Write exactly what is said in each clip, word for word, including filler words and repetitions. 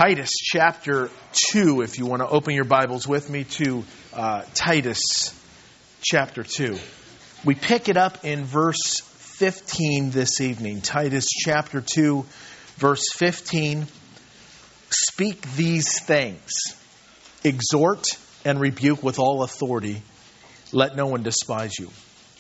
Titus chapter two, if you want to open your Bibles with me to uh, Titus chapter two. We pick it up in verse fifteen this evening. Titus chapter two, verse fifteen. Speak these things, exhort and rebuke with all authority. Let no one despise you.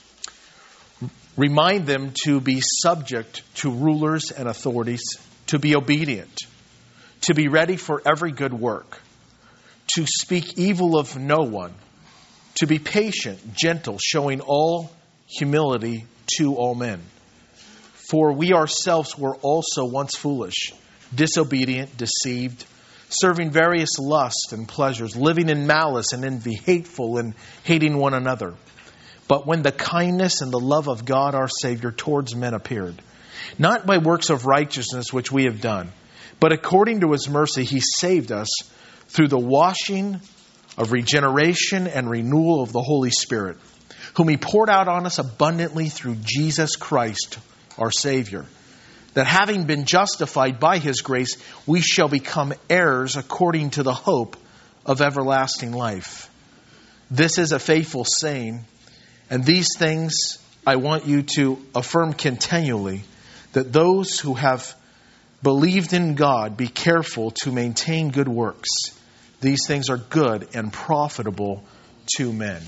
Remind them to be subject to rulers and authorities, to be obedient, to be ready for every good work, to speak evil of no one, to be patient, gentle, showing all humility to all men. For we ourselves were also once foolish, disobedient, deceived, serving various lusts and pleasures, living in malice and envy, hateful and hating one another. But when the kindness and the love of God our Savior towards men appeared, not by works of righteousness which we have done, but according to His mercy, He saved us through the washing of regeneration and renewal of the Holy Spirit, whom He poured out on us abundantly through Jesus Christ, our Savior, that having been justified by His grace, we shall become heirs according to the hope of everlasting life. This is a faithful saying, and these things I want you to affirm continually, that those who have believed in God, be careful to maintain good works. These things are good and profitable to men.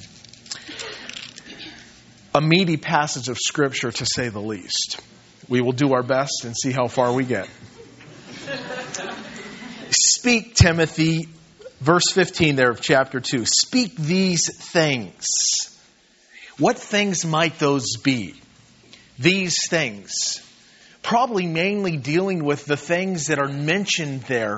A meaty passage of Scripture, to say the least. We will do our best and see how far we get. Speak, Timothy, verse fifteen there of chapter two. Speak these things. What things might those be? These things. Probably mainly dealing with the things that are mentioned there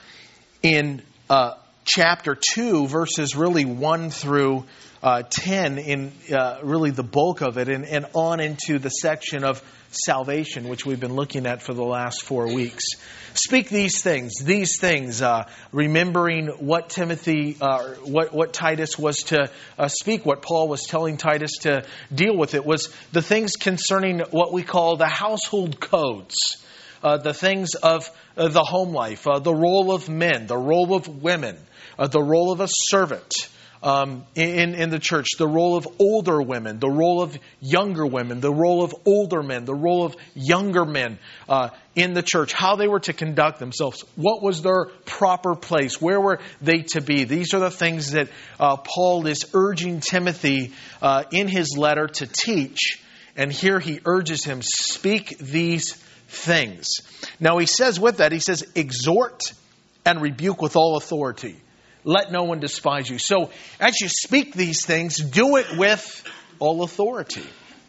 in uh, chapter two, verses really one through uh, ten, in uh, really the bulk of it, and, and on into the section of salvation, which we've been looking at for the last four weeks. Speak these things, these things, uh, remembering what Timothy, uh, what, what Titus was to uh, speak, what Paul was telling Titus to deal with. It was the things concerning what we call the household codes, uh, the things of uh, the home life, uh, the role of men, the role of women, uh, the role of a servant. Um, in, in the church, the role of older women, the role of younger women, the role of older men, the role of younger men uh, in the church, how they were to conduct themselves, what was their proper place, where were they to be. These are the things that uh, Paul is urging Timothy uh, in his letter to teach. And here he urges him, speak these things. Now he says with that, he says, exhort and rebuke with all authority. Let no one despise you. So as you speak these things, do it with all authority.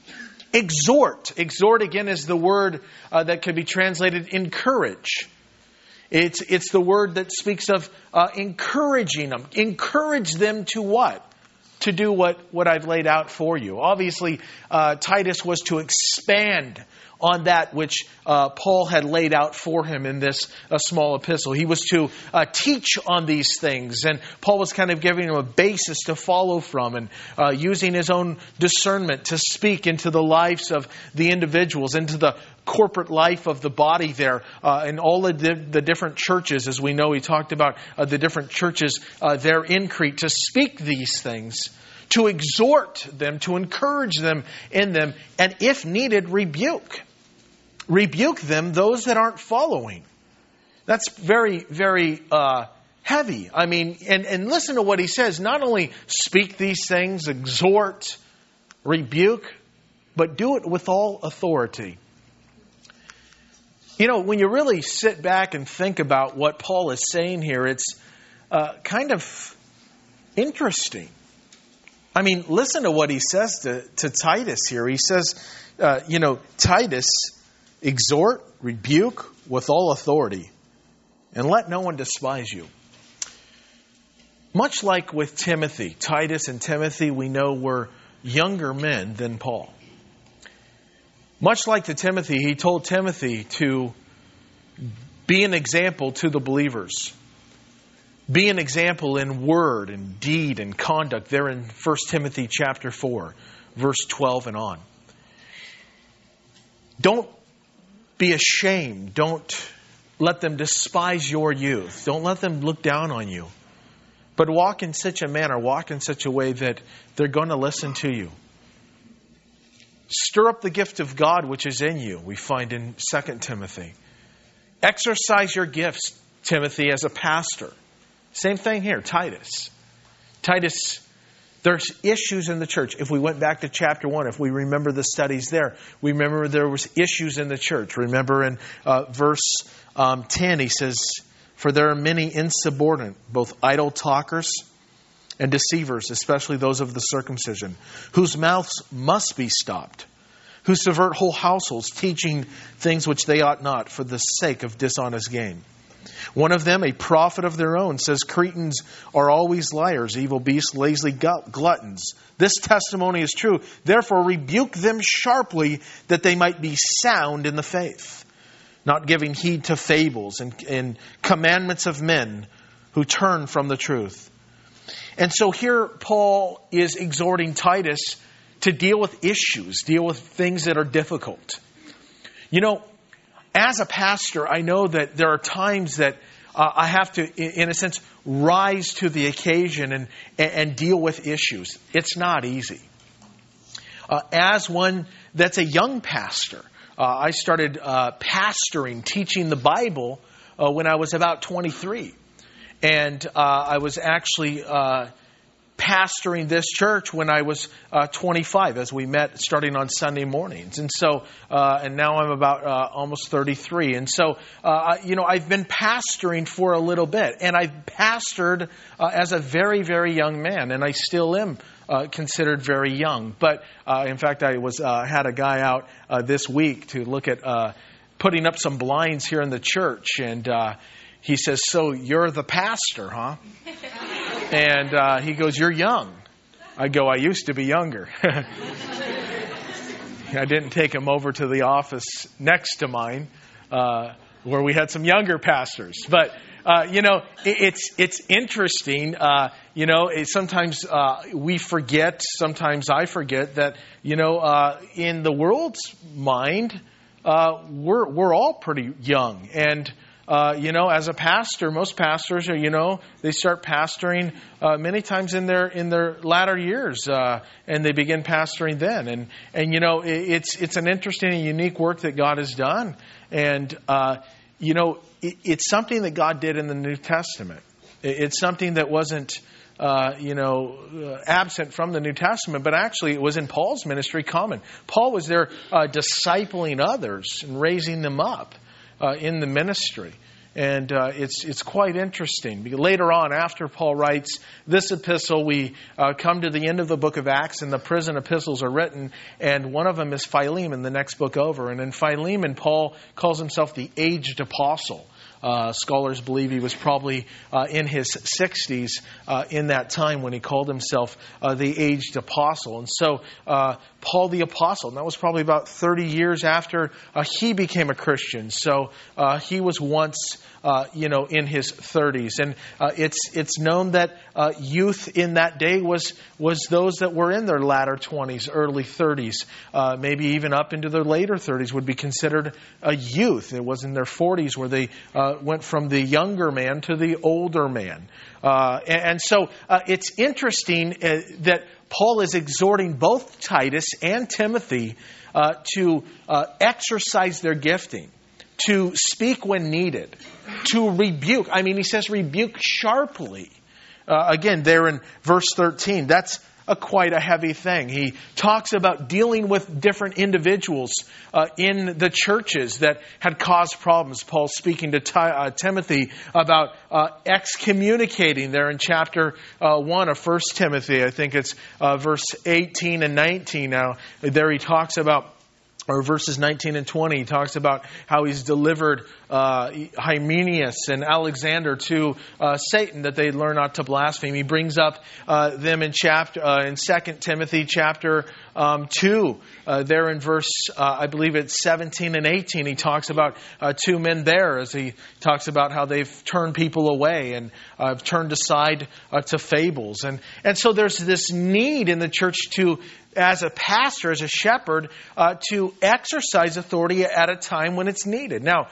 Exhort. Exhort, again, is the word uh, that could be translated encourage. It's, it's the word that speaks of uh, encouraging them. Encourage them to what? To do what, what I've laid out for you. Obviously, uh, Titus was to expand on that which uh, Paul had laid out for him in this uh, small epistle. He was to uh, teach on these things, and Paul was kind of giving him a basis to follow from, and uh, using his own discernment to speak into the lives of the individuals, into the corporate life of the body there, uh, and all of the, the different churches. As we know, he talked about uh, the different churches uh, there in Crete, to speak these things, to exhort them, to encourage them in them, and if needed, rebuke. Rebuke them, those that aren't following. That's very, very uh, heavy. I mean, and, and listen to what he says. Not only speak these things, exhort, rebuke, but do it with all authority. You know, when you really sit back and think about what Paul is saying here, it's uh, kind of interesting. I mean, listen to what he says to, to Titus here. He says, uh, you know, Titus, exhort, rebuke with all authority, and let no one despise you. Much like with Timothy, Titus and Timothy, we know, were younger men than Paul. Much like to Timothy, he told Timothy to be an example to the believers. Be an example in word and deed and conduct there in First Timothy chapter four, verse twelve and on. Don't be ashamed. Don't let them despise your youth. Don't let them look down on you. But walk in such a manner, walk in such a way that they're going to listen to you. Stir up the gift of God which is in you, we find in Second Timothy. Exercise your gifts, Timothy, as a pastor. Same thing here, Titus. Titus, there's issues in the church. If we went back to chapter one, if we remember the studies there, we remember there was issues in the church. Remember in uh, verse um, ten, he says, "For there are many insubordinate, both idle talkers and deceivers, especially those of the circumcision, whose mouths must be stopped, who subvert whole households, teaching things which they ought not for the sake of dishonest gain. One of them, a prophet of their own, says Cretans are always liars, evil beasts, lazy gluttons. This testimony is true. Therefore rebuke them sharply, that they might be sound in the faith, not giving heed to fables and, and commandments of men who turn from the truth." And so here Paul is exhorting Titus to deal with issues, deal with things that are difficult. You know, as a pastor, I know that there are times that uh, I have to, in a sense, rise to the occasion and, and deal with issues. It's not easy. Uh, as one that's a young pastor, uh, I started uh, pastoring, teaching the Bible uh, when I was about twenty-three. And uh, I was actually uh, pastoring this church when I was uh, twenty-five, as we met starting on Sunday mornings. And so, uh, and now I'm about uh, almost thirty-three. And so, uh, you know, I've been pastoring for a little bit. And I've pastored uh, as a very, very young man. And I still am uh, considered very young. But uh, in fact, I was uh, had a guy out uh, this week to look at uh, putting up some blinds here in the church. And uh, he says, "So you're the pastor, huh?" And uh, he goes, "You're young." I go, "I used to be younger." I didn't take him over to the office next to mine, uh, where we had some younger pastors. But, uh, you know, it, it's it's interesting. Uh, you know, it, sometimes uh, we forget, sometimes I forget that, you know, uh, in the world's mind, uh, we're we're all pretty young. And Uh, you know, as a pastor, most pastors are, you know, they start pastoring uh, many times in their in their latter years, uh, and they begin pastoring then. And and you know, it, it's it's an interesting and unique work that God has done. And uh, you know, it, it's something that God did in the New Testament. It, it's something that wasn't uh, you know uh, absent from the New Testament, but actually it was in Paul's ministry common. Paul was there uh, discipling others and raising them up Uh, in the ministry. And uh, it's it's quite interesting. Because later on, after Paul writes this epistle, we uh, come to the end of the book of Acts, and the prison epistles are written. And one of them is Philemon, the next book over. And in Philemon, Paul calls himself the aged apostle. Uh, scholars believe he was probably uh, in his sixties uh, in that time when he called himself uh, the aged apostle. And so uh, Paul the apostle, and that was probably about thirty years after uh, he became a Christian. So uh, he was once Uh, you know, in his thirties. And uh, it's it's known that uh, youth in that day was was those that were in their latter twenties, early thirties, uh, maybe even up into their later thirties would be considered a youth. It was in their forties where they uh, went from the younger man to the older man. Uh, and, and so uh, it's interesting uh, that Paul is exhorting both Titus and Timothy uh, to uh, exercise their gifting, to speak when needed, to rebuke. I mean, he says rebuke sharply. Uh, again, there in verse thirteen, that's a quite a heavy thing. He talks about dealing with different individuals uh, in the churches that had caused problems. Paul's speaking to Ti- uh, Timothy about uh, excommunicating there in chapter uh, one of First Timothy. I think it's uh, verse eighteen and nineteen now. There he talks about, or verses nineteen and twenty, he talks about how he's delivered uh, Hymenaeus and Alexander to uh, Satan, that they learn not to blaspheme. He brings up uh, them in chapter uh, in Second Timothy chapter um, two. Uh, there in verse, uh, I believe it's seventeen and eighteen, he talks about uh, two men there, as he talks about how they've turned people away and uh, turned aside uh, to fables. And, and so there's this need in the church to, as a pastor, as a shepherd, uh, to exercise authority at a time when it's needed. Now, uh,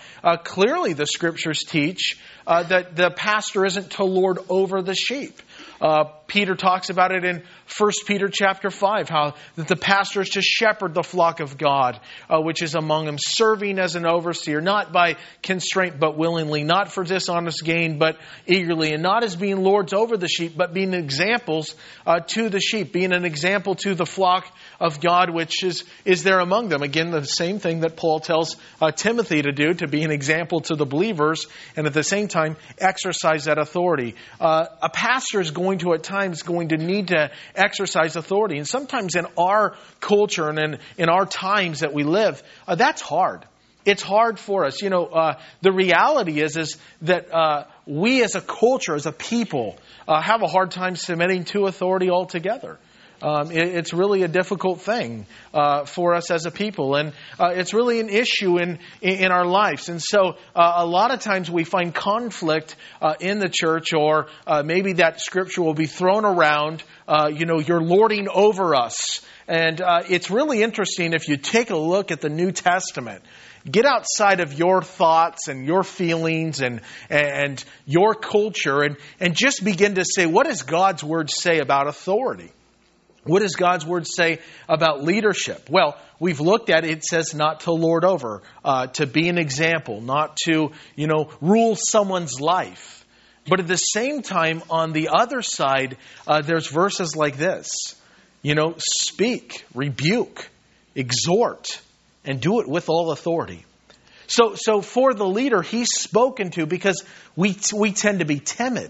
clearly the Scriptures teach uh, that the pastor isn't to lord over the sheep. Uh, Peter talks about it in First Peter chapter five, how that the pastor is to shepherd the flock of God, uh, which is among them, serving as an overseer, not by constraint, but willingly, not for dishonest gain, but eagerly, and not as being lords over the sheep, but being examples uh, to the sheep, being an example to the flock of God, which is, is there among them. Again, the same thing that Paul tells uh, Timothy to do, to be an example to the believers, and at the same time, exercise that authority. Uh, a pastor is going to, at times, going to need to exercise authority. And sometimes in our culture and in, in our times that we live, uh, that's hard. It's hard for us. You know, uh, the reality is, is that uh, we as a culture, as a people, uh, have a hard time submitting to authority altogether. Um, it, it's really a difficult thing uh, for us as a people, and uh, it's really an issue in in, in our lives. And so, uh, a lot of times we find conflict uh, in the church, or uh, maybe that scripture will be thrown around. Uh, you know, you're lording over us, and uh, it's really interesting if you take a look at the New Testament. Get outside of your thoughts and your feelings and and your culture, and and just begin to say, what does God's Word say about authority? What does God's Word say about leadership? Well, we've looked at it. It says not to lord over, uh, to be an example, not to, you know, rule someone's life. But at the same time, on the other side, uh, there's verses like this. You know, speak, rebuke, exhort, and do it with all authority. So, so for the leader, he's spoken to because we we tend to be timid.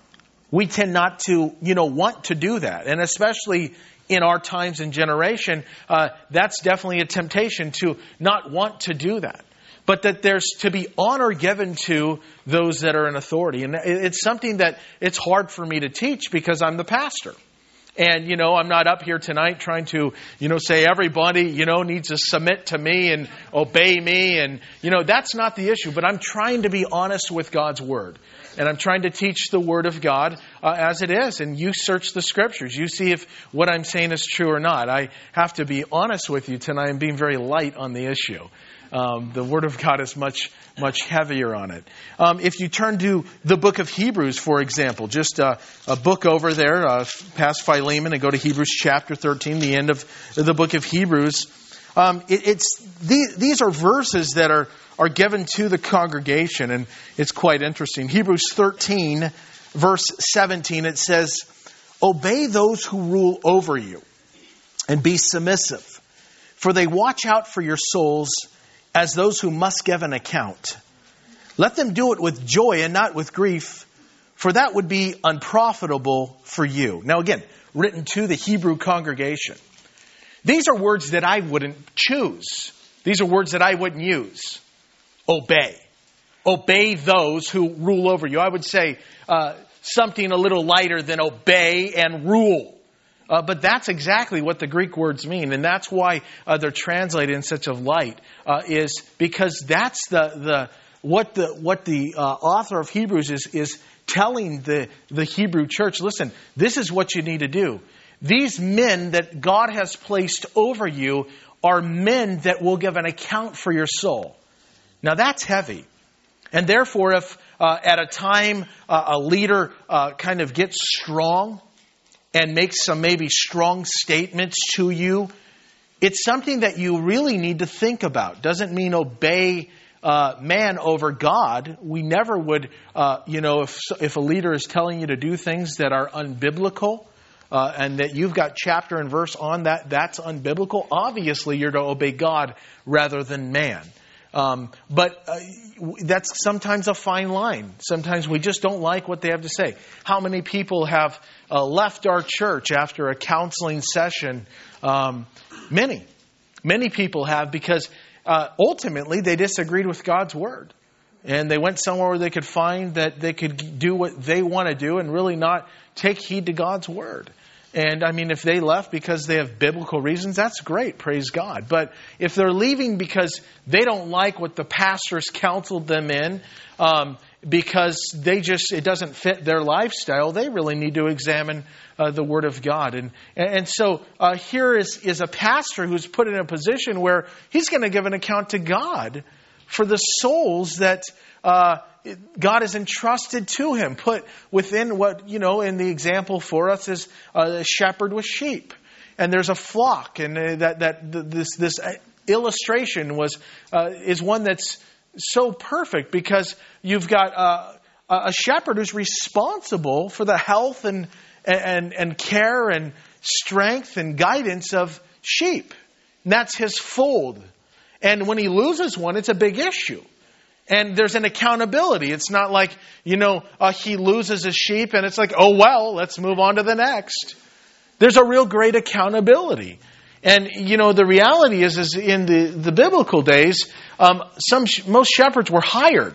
We tend not to, you know, want to do that. And especially in our times and generation, uh, that's definitely a temptation to not want to do that. But that there's to be honor given to those that are in authority. And it's something that it's hard for me to teach because I'm the pastor. And, you know, I'm not up here tonight trying to, you know, say everybody, you know, needs to submit to me and obey me. And, you know, that's not the issue. But I'm trying to be honest with God's Word. And I'm trying to teach the Word of God uh, as it is. And you search the Scriptures. You see if what I'm saying is true or not. I have to be honest with you tonight. I'm being very light on the issue. Um, the Word of God is much, much heavier on it. Um, if you turn to the book of Hebrews, for example, just uh, a book over there, uh, past Philemon, and go to Hebrews chapter thirteen, the end of the book of Hebrews. Um, it, it's these, these are verses that are, are given to the congregation, and it's quite interesting. Hebrews thirteen, verse seventeen, it says, "Obey those who rule over you, and be submissive, for they watch out for your souls as those who must give an account. Let them do it with joy and not with grief, for that would be unprofitable for you." Now again, written to the Hebrew congregation. These are words that I wouldn't choose. These are words that I wouldn't use. Obey. Obey those who rule over you. I would say uh, something a little lighter than obey and rule. Uh, but that's exactly what the Greek words mean. And that's why uh, they're translated in such a light, uh, is because that's the the what the what the uh, author of Hebrews is is telling the, the Hebrew church. Listen, this is what you need to do. These men that God has placed over you are men that will give an account for your soul. Now that's heavy. And therefore, if uh, at a time uh, a leader uh, kind of gets strong and makes some maybe strong statements to you, it's something that you really need to think about. Doesn't mean obey uh, man over God. We never would, uh, you know, if if a leader is telling you to do things that are unbiblical, uh, and that you've got chapter and verse on that, that's unbiblical. Obviously, you're to obey God rather than man. Um, but uh, that's sometimes a fine line. Sometimes we just don't like what they have to say. How many people have uh, left our church after a counseling session? Um, many. Many people have, because uh, ultimately they disagreed with God's Word. And they went somewhere where they could find that they could do what they want to do and really not take heed to God's Word. And I mean, if they left because they have biblical reasons, that's great. Praise God. But if they're leaving because they don't like what the pastors counseled them in, um, because they just, it doesn't fit their lifestyle, they really need to examine uh, the Word of God. And and so uh, here is, is a pastor who's put in a position where he's going to give an account to God for the souls that uh, God has entrusted to him, put within what, you know, in the example for us is a shepherd with sheep. And there's a flock, and that that this this illustration was uh, is one that's so perfect because you've got uh, a shepherd who's responsible for the health and and and care and strength and guidance of sheep. And that's his fold. And when he loses one, it's a big issue. And there's an accountability. It's not like, you know, uh, he loses a sheep and it's like, oh, well, let's move on to the next. There's a real great accountability. And, you know, the reality is, is in the, the biblical days, um, some most shepherds were hired.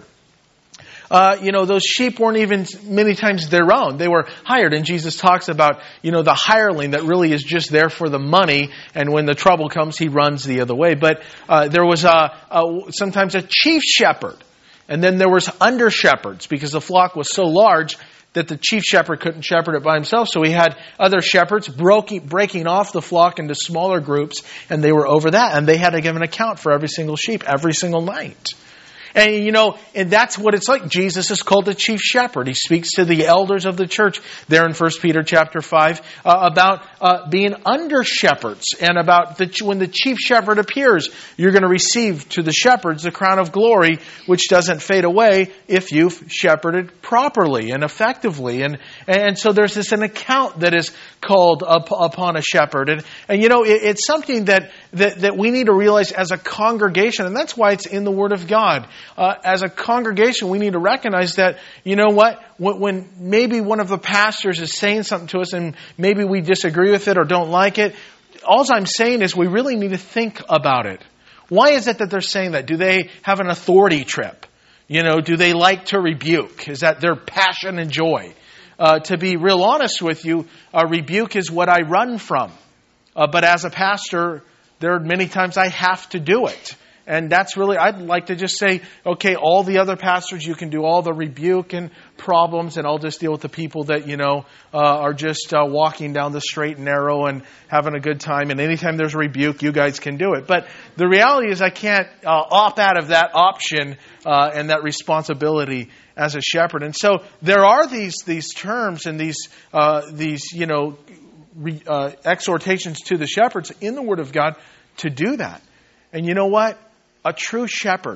Uh, you know, those sheep weren't even many times their own. They were hired. And Jesus talks about, you know, the hireling that really is just there for the money. And when the trouble comes, he runs the other way. But uh, there was a, a, sometimes a chief shepherd. And then there was under shepherds because the flock was so large that the chief shepherd couldn't shepherd it by himself. So he had other shepherds breaking, breaking off the flock into smaller groups, and they were over that. And they had to give an account for every single sheep every single night. And, you know, and that's what it's like. Jesus is called the chief shepherd. He speaks to the elders of the church there in First Peter chapter five uh, about uh, being under shepherds and about the, when the chief shepherd appears, you're going to receive to the shepherds the crown of glory, which doesn't fade away if you've shepherded properly and effectively. And, and so there's this an account that is called up, upon a shepherd. And, and you know, it, it's something that, that, that we need to realize as a congregation, and that's why it's in the Word of God. Uh, as a congregation, we need to recognize that, you know what, when, when maybe one of the pastors is saying something to us and maybe we disagree with it or don't like it, all I'm saying is we really need to think about it. Why is it that they're saying that? Do they have an authority trip? You know, do they like to rebuke? Is that their passion and joy? Uh, to be real honest with you, a rebuke is what I run from. Uh, but as a pastor, there are many times I have to do it. And that's really, I'd like to just say, okay, all the other pastors, you can do all the rebuke and problems, and I'll just deal with the people that, you know, uh, are just uh, walking down the straight and narrow and having a good time. And anytime there's a rebuke, you guys can do it. But the reality is I can't uh, opt out of that option uh, and that responsibility as a shepherd. And so there are these these terms and these, uh, these you know, re, uh, exhortations to the shepherds in the Word of God to do that. And you know what? A true shepherd.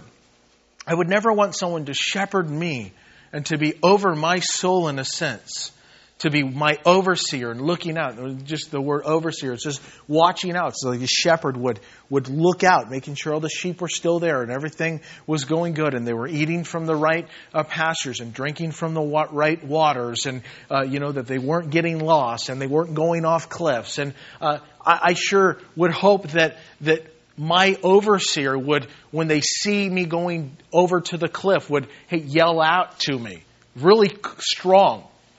I would never want someone to shepherd me and to be over my soul in a sense. To be my overseer and looking out. Just the word overseer. It's just watching out. So like a shepherd would, would look out, making sure all the sheep were still there and everything was going good. And they were eating from the right uh, pastures and drinking from the wa- right waters. And, uh, you know, that they weren't getting lost and they weren't going off cliffs. And uh, I, I sure would hope that that my overseer would, when they see me going over to the cliff, would hey, yell out to me, really strong,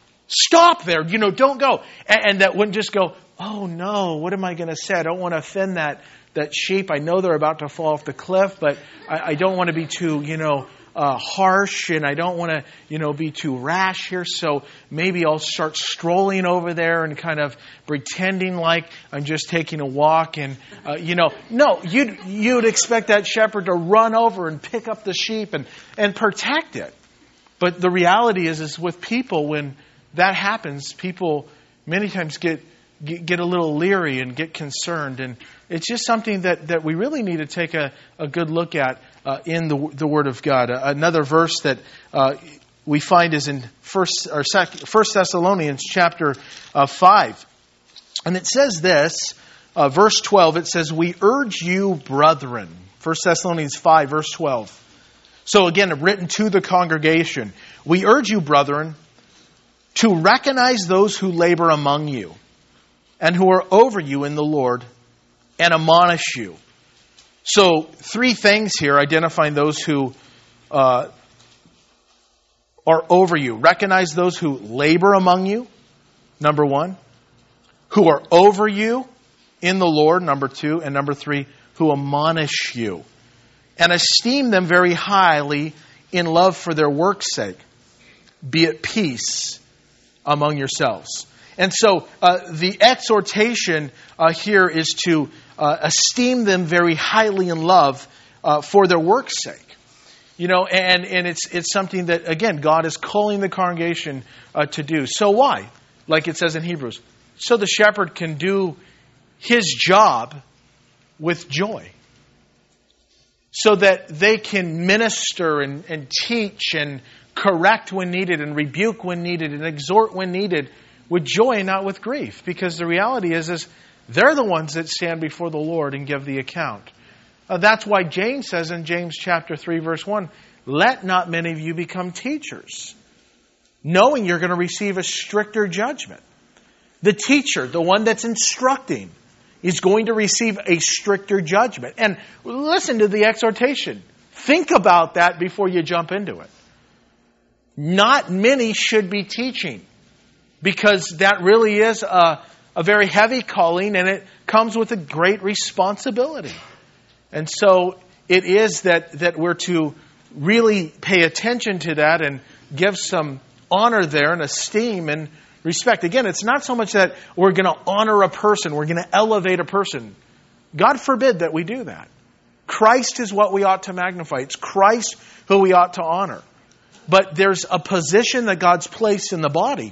stop there, you know, don't go. And, and that wouldn't just go, oh no, what am I going to say? I don't want to offend that that sheep. I know they're about to fall off the cliff, but I, I don't want to be too, you know, uh, harsh, and I don't want to, you know, be too rash here. So maybe I'll start strolling over there and kind of pretending like I'm just taking a walk. And uh, you know, no, you'd you'd expect that shepherd to run over and pick up the sheep and and protect it. But the reality is, is with people, when that happens, people many times get get, get a little leery and get concerned, and it's just something that, that we really need to take a, a good look at uh, in the the Word of God. Uh, another verse that uh, we find is in First or Second, First Thessalonians chapter uh, five, and it says this, uh, verse twelve. It says, "We urge you, brethren." First Thessalonians five, verse twelve. So again, written to the congregation, "We urge you, brethren, to recognize those who labor among you and who are over you in the Lord, and admonish you." So, three things here identifying those who uh, are over you. Recognize those who labor among you, number one. Who are over you in the Lord, number two. And number three, who admonish you. And esteem them very highly in love for their work's sake. Be at peace among yourselves. And so uh, the exhortation uh, here is to uh, esteem them very highly in love uh, for their work's sake. You know, and, and it's it's something that, again, God is calling the congregation uh, to do. So why? Like it says in Hebrews. So the shepherd can do his job with joy. So that they can minister and, and teach and correct when needed and rebuke when needed and exhort when needed with joy and not with grief. Because the reality is, is they're the ones that stand before the Lord and give the account. Uh, that's why James says in James chapter three, verse one, let not many of you become teachers, knowing you're going to receive a stricter judgment. The teacher, the one that's instructing, is going to receive a stricter judgment. And listen to the exhortation. Think about that before you jump into it. Not many should be teaching, because that really is a, a very heavy calling, and it comes with a great responsibility. And so it is that, that we're to really pay attention to that and give some honor there and esteem and respect. Again, it's not so much that we're going to honor a person, we're going to elevate a person. God forbid that we do that. Christ is what we ought to magnify. It's Christ who we ought to honor. But there's a position that God's placed in the body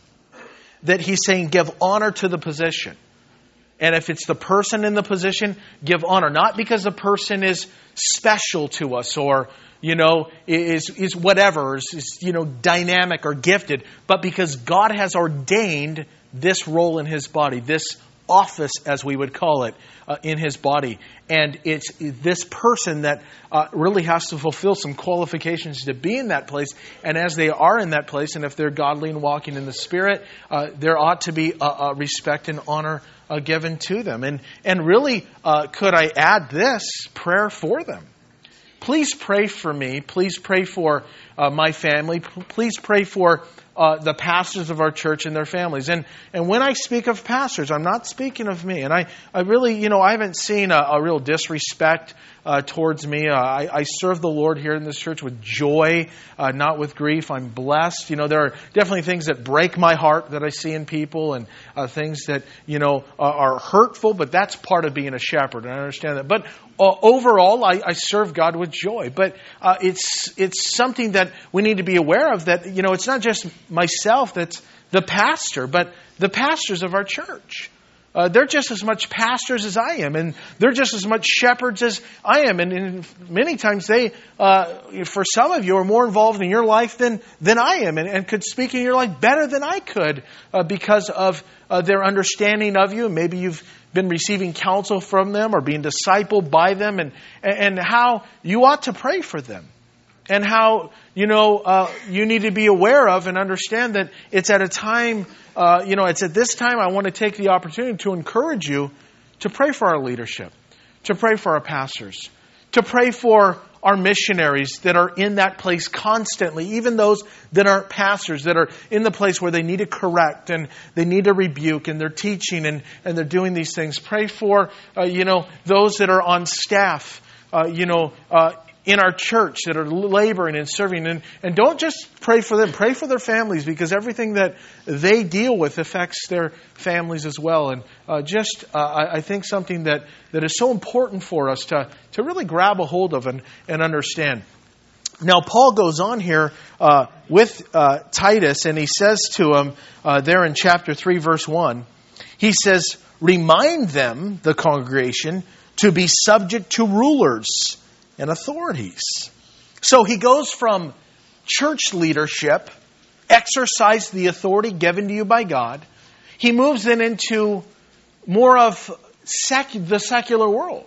that He's saying give honor to the position. And if it's the person in the position, give honor. Not because the person is special to us or, you know, is is whatever, is, is, you know, dynamic or gifted, but because God has ordained this role in His body, this office, as we would call it, uh, in His body. And it's this person that uh, really has to fulfill some qualifications to be in that place. And as they are in that place, and if they're godly and walking in the Spirit, uh, there ought to be a, a respect and honor uh, given to them. And, and really, uh, could I add this, prayer for them. Please pray for me. Please pray for uh, my family. Please pray for uh, the pastors of our church and their families. And and when I speak of pastors, I'm not speaking of me. And I, I really, you know, I haven't seen a, a real disrespect uh, towards me. Uh, I, I serve the Lord here in this church with joy, uh, not with grief. I'm blessed. You know, there are definitely things that break my heart that I see in people, and uh, things that, you know, are, are hurtful, but that's part of being a shepherd. And I understand that. But Uh, overall, I, I serve God with joy, but uh, it's it's something that we need to be aware of. That, you know, it's not just myself that's the pastor, but the pastors of our church. Uh, they're just as much pastors as I am, and they're just as much shepherds as I am. And, and many times they, uh, for some of you, are more involved in your life than than I am, and, and could speak in your life better than I could uh, because of uh, their understanding of you. Maybe you've been receiving counsel from them or being discipled by them, and and how you ought to pray for them, and how, you know, uh, you need to be aware of and understand that it's at a time, uh, you know, it's at this time I want to take the opportunity to encourage you to pray for our leadership, to pray for our pastors, to pray for our missionaries that are in that place constantly, even those that aren't pastors, that are in the place where they need to correct and they need to rebuke, and they're teaching and, and they're doing these things. Pray for, uh, you know, those that are on staff, uh, you know, uh, in our church that are laboring and serving. And, and don't just pray for them, pray for their families, because everything that they deal with affects their families as well. And uh, just, uh, I, I think something that, that is so important for us to, to really grab a hold of and, and understand. Now, Paul goes on here uh, with uh, Titus, and he says to him uh, there in chapter three, verse one, he says, remind them, the congregation, to be subject to rulers and authorities. So he goes from church leadership, exercise the authority given to you by God. He moves then into more of sec- the secular world.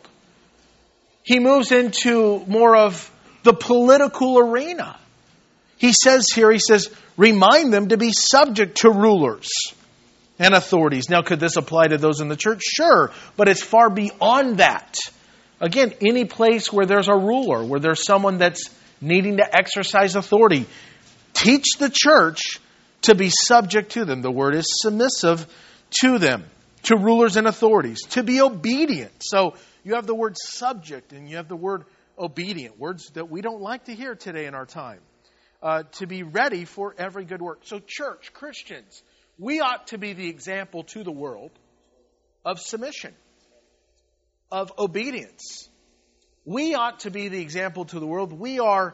He moves into more of the political arena. He says here, he says, remind them to be subject to rulers and authorities. Now, could this apply to those in the church? Sure, but it's far beyond that. Again, any place where there's a ruler, where there's someone that's needing to exercise authority, teach the church to be subject to them. The word is submissive to them, to rulers and authorities, to be obedient. So you have the word subject and you have the word obedient, words that we don't like to hear today in our time. Uh, to be ready for every good work. So church, Christians, we ought to be the example to the world of submission, of obedience. We ought to be the example to the world. We are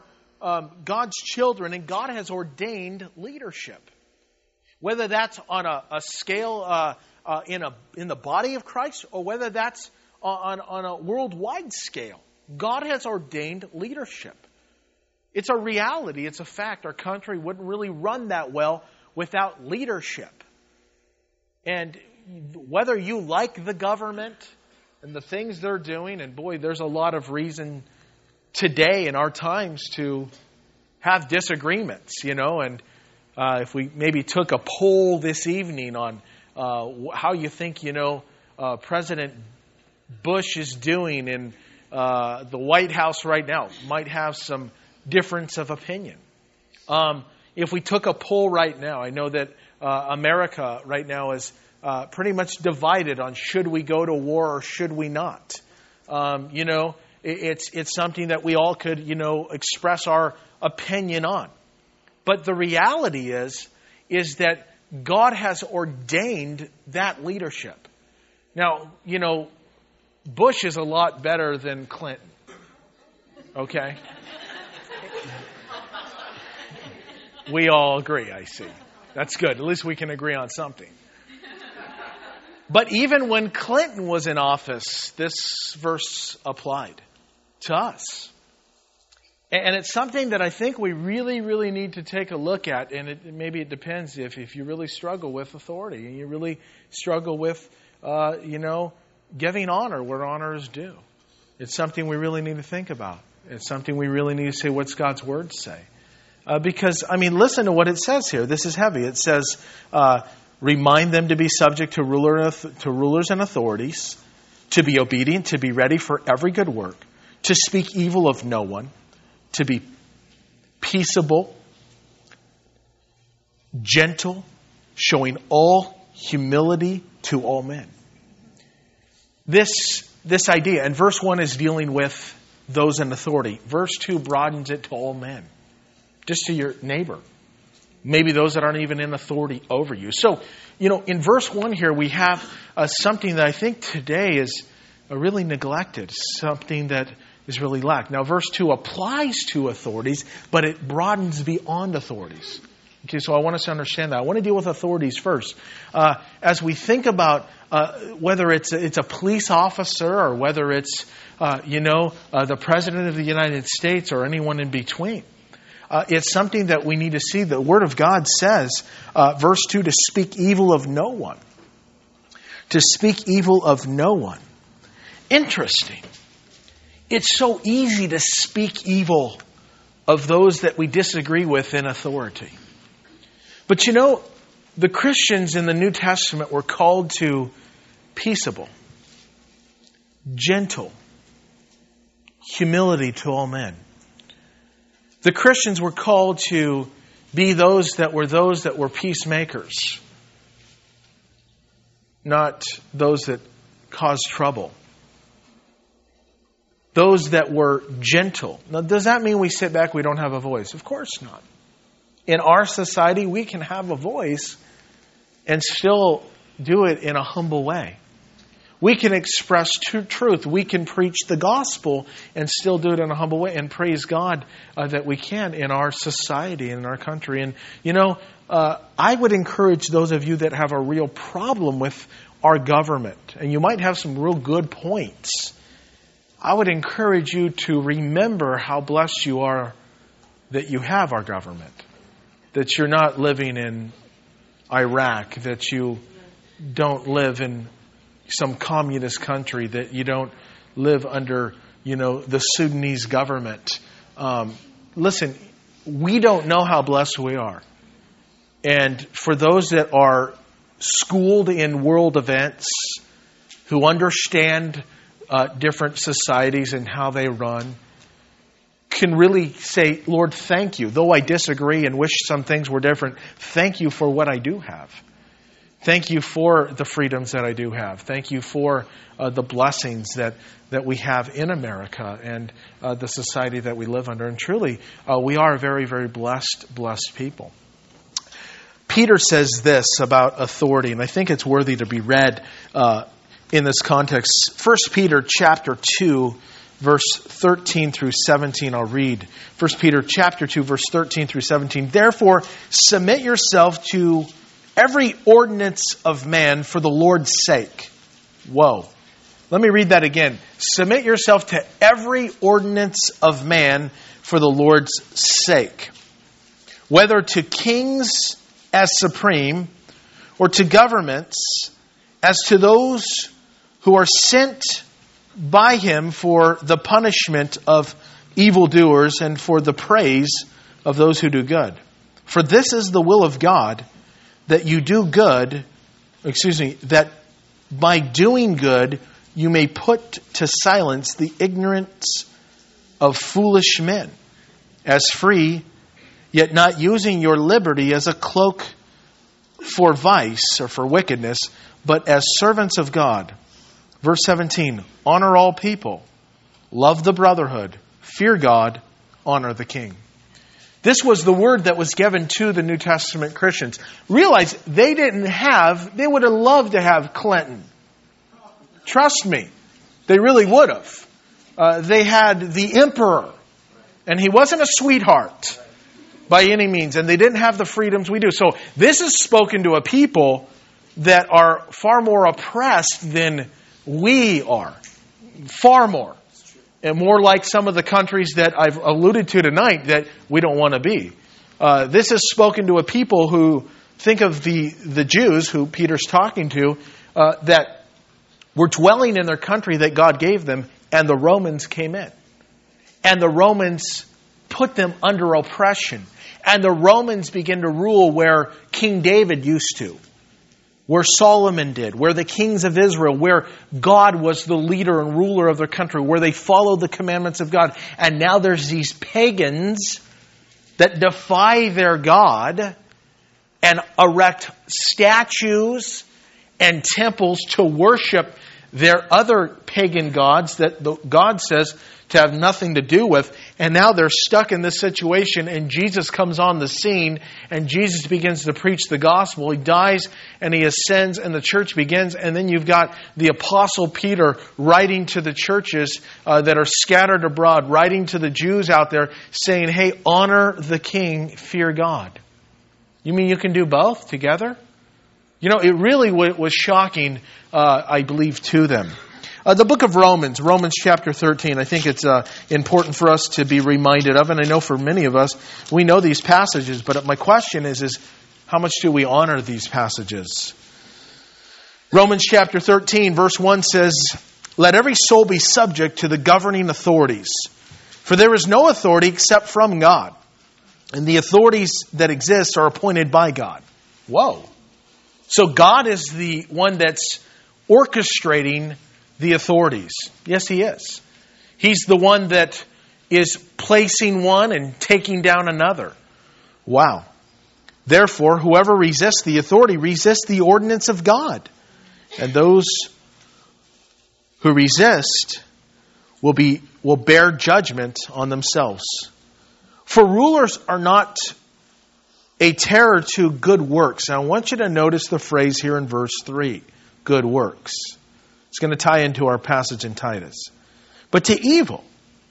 um, God's children, and God has ordained leadership. Whether that's on a, a scale uh, uh, in a in the body of Christ, or whether that's on, on a worldwide scale, God has ordained leadership. It's a reality. It's a fact. Our country wouldn't really run that well without leadership. And whether you like the government and the things they're doing, and boy, there's a lot of reason today in our times to have disagreements, you know, and uh, if we maybe took a poll this evening on uh, how you think, you know, uh, President Bush is doing in uh, the White House right now, might have some difference of opinion. Um, if we took a poll right now, I know that uh, America right now is uh, pretty much divided on should we go to war or should we not. Um, you know, it, it's it's something that we all could, you know, express our opinion on. But the reality is, is that God has ordained that leadership. Now, you know, Bush is a lot better than Clinton. Okay? We all agree, I see. That's good. At least we can agree on something. But even when Clinton was in office, this verse applied to us. And it's something that I think we really, really need to take a look at. And it, maybe it depends if, if you really struggle with authority and you really struggle with, uh, you know, giving honor where honor is due. It's something we really need to think about. It's something we really need to say, what's God's Word say? Uh, because, I mean, listen to what it says here. This is heavy. It says, uh, remind them to be subject to, ruler, to rulers and authorities, to be obedient, to be ready for every good work, to speak evil of no one, to be peaceable, gentle, showing all humility to all men. This, this idea, and verse one is dealing with those in authority. Verse two broadens it to all men, just to your neighbor. Maybe those that aren't even in authority over you. So, you know, in verse one here, we have uh, something that I think today is uh, really neglected, something that is really lacked. Now, verse two applies to authorities, but it broadens beyond authorities. Okay, so I want us to understand that. I want to deal with authorities first. Uh, as we think about uh, whether it's a, it's a police officer or whether it's, uh, you know, uh, the President of the United States or anyone in between, uh, it's something that we need to see. The Word of God says, uh, verse two, to speak evil of no one. To speak evil of no one. Interesting. It's so easy to speak evil of those that we disagree with in authority. But you know, the Christians in the New Testament were called to peaceable, gentle, humility to all men. The Christians were called to be those that were those that were peacemakers, not those that caused trouble. Those that were gentle. Now, does that mean we sit back, we don't have a voice? Of course not. In our society, we can have a voice and still do it in a humble way. We can express true truth. We can preach the gospel and still do it in a humble way. And praise God uh, that we can in our society, in our country. And, you know, uh, I would encourage those of you that have a real problem with our government, and you might have some real good points, I would encourage you to remember how blessed you are that you have our government. That you're not living in Iraq, that you don't live in some communist country, that you don't live under, you know, the Sudanese government. Um, listen, we don't know how blessed we are. And for those that are schooled in world events, who understand uh, different societies and how they run, can really say, Lord, thank you. Though I disagree and wish some things were different, thank you for what I do have. Thank you for the freedoms that I do have. Thank you for uh, the blessings that, that we have in America and uh, the society that we live under. And truly, uh, we are a very, very blessed, blessed people. Peter says this about authority, and I think it's worthy to be read uh, in this context. First Peter chapter two, verse thirteen through seventeen. I'll read First Peter chapter two, verse thirteen through seventeen. Therefore, submit yourself to every ordinance of man for the Lord's sake. Whoa. Let me read that again. Submit yourself to every ordinance of man for the Lord's sake, whether to kings as supreme, or to governments as to those who are sent by him for the punishment of evildoers and for the praise of those who do good. For this is the will of God, that you do good, excuse me, that by doing good you may put to silence the ignorance of foolish men, as free, yet not using your liberty as a cloak for vice or for wickedness, but as servants of God. Verse seventeen, honor all people, love the brotherhood, fear God, honor the king. This was the word that was given to the New Testament Christians. Realize they didn't have, they would have loved to have Clinton. Trust me, they really would have. Uh, they had the emperor, and he wasn't a sweetheart by any means, and they didn't have the freedoms we do. So this is spoken to a people that are far more oppressed than we are. Far more. And more like some of the countries that I've alluded to tonight that we don't want to be. Uh, this is spoken to a people who, think of the, the Jews who Peter's talking to, uh, that were dwelling in their country that God gave them, and the Romans came in. And the Romans put them under oppression. And the Romans began to rule where King David used to, where Solomon did, where the kings of Israel, where God was the leader and ruler of their country, where they followed the commandments of God. And now there's these pagans that defy their God and erect statues and temples to worship their other pagan gods that the God says to have nothing to do with. And now they're stuck in this situation, and Jesus comes on the scene, and Jesus begins to preach the gospel. He dies and he ascends, and the church begins. And then you've got the Apostle Peter writing to the churches uh, that are scattered abroad, writing to the Jews out there, saying, hey, honor the king, fear God. You mean you can do both together? You know, it really was shocking, uh, I believe, to them. Uh, the book of Romans, Romans chapter thirteen, I think it's uh, important for us to be reminded of, and I know for many of us, we know these passages, but my question is, is how much do we honor these passages? Romans chapter thirteen, verse one says, let every soul be subject to the governing authorities, for there is no authority except from God, and the authorities that exist are appointed by God. Whoa. So God is the one that's orchestrating the authorities. Yes, He is. He's the one that is placing one and taking down another. Wow. Therefore, whoever resists the authority resists the ordinance of God. And those who resist will be will bear judgment on themselves. For rulers are not a terror to good works. Now, I want you to notice the phrase here in verse three, good works. It's going to tie into our passage in Titus. But to evil.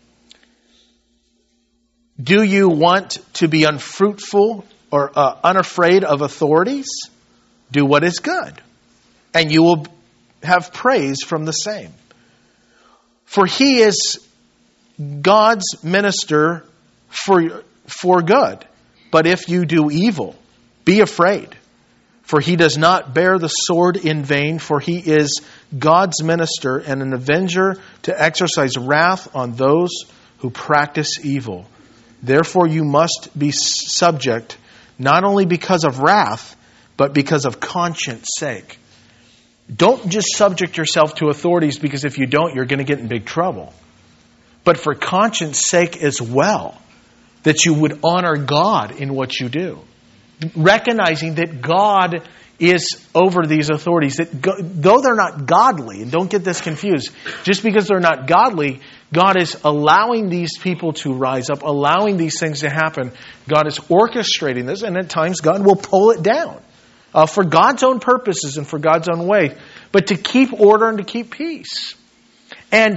Do you want to be unfruitful or uh, unafraid of authorities? Do what is good, and you will have praise from the same. For he is God's minister for, for good. But if you do evil, be afraid. For he does not bear the sword in vain, for he is God's minister and an avenger to exercise wrath on those who practice evil. Therefore you must be subject, not only because of wrath, but because of conscience sake. Don't just subject yourself to authorities, because if you don't, you're going to get in big trouble. But for conscience sake as well, that you would honor God in what you do. Recognizing that God is over these authorities. That go, though they're not godly, and don't get this confused, just because they're not godly, God is allowing these people to rise up, allowing these things to happen. God is orchestrating this, and at times God will pull it down uh, for God's own purposes and for God's own way, but to keep order and to keep peace. And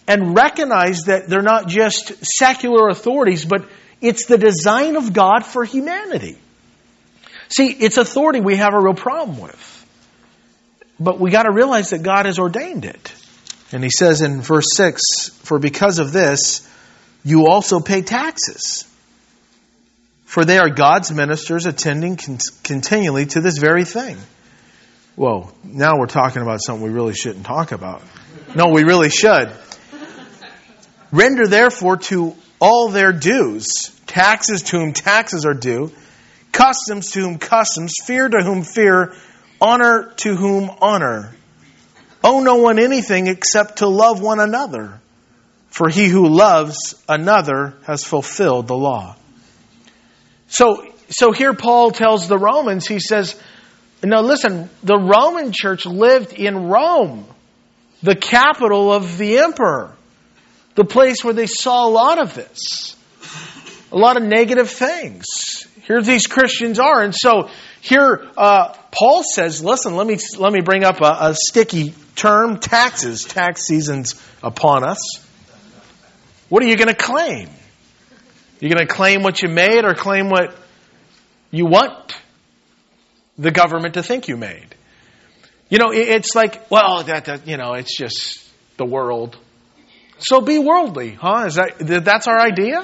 and recognize that they're not just secular authorities, but it's the design of God for humanity. See, it's authority we have a real problem with. But we got to realize that God has ordained it. And he says in verse six, "For because of this, you also pay taxes. For they are God's ministers attending con- continually to this very thing." Whoa, now we're talking about something we really shouldn't talk about. No, we really should. "Render therefore to all their dues, taxes to whom taxes are due, customs to whom customs, fear to whom fear, honor to whom honor. Owe no one anything except to love one another. For he who loves another has fulfilled the law." So, so here Paul tells the Romans, he says, now listen, the Roman church lived in Rome, the capital of the emperor, the place where they saw a lot of this, a lot of negative things. Here these Christians are. And so here uh, Paul says, listen, let me let me bring up a, a sticky term, taxes. Tax season's upon us. What are you going to claim? You're going to claim what you made or claim what you want the government to think you made? You know, it's like, well, that, that you know, it's just the world. So be worldly, huh? Is that that's our idea?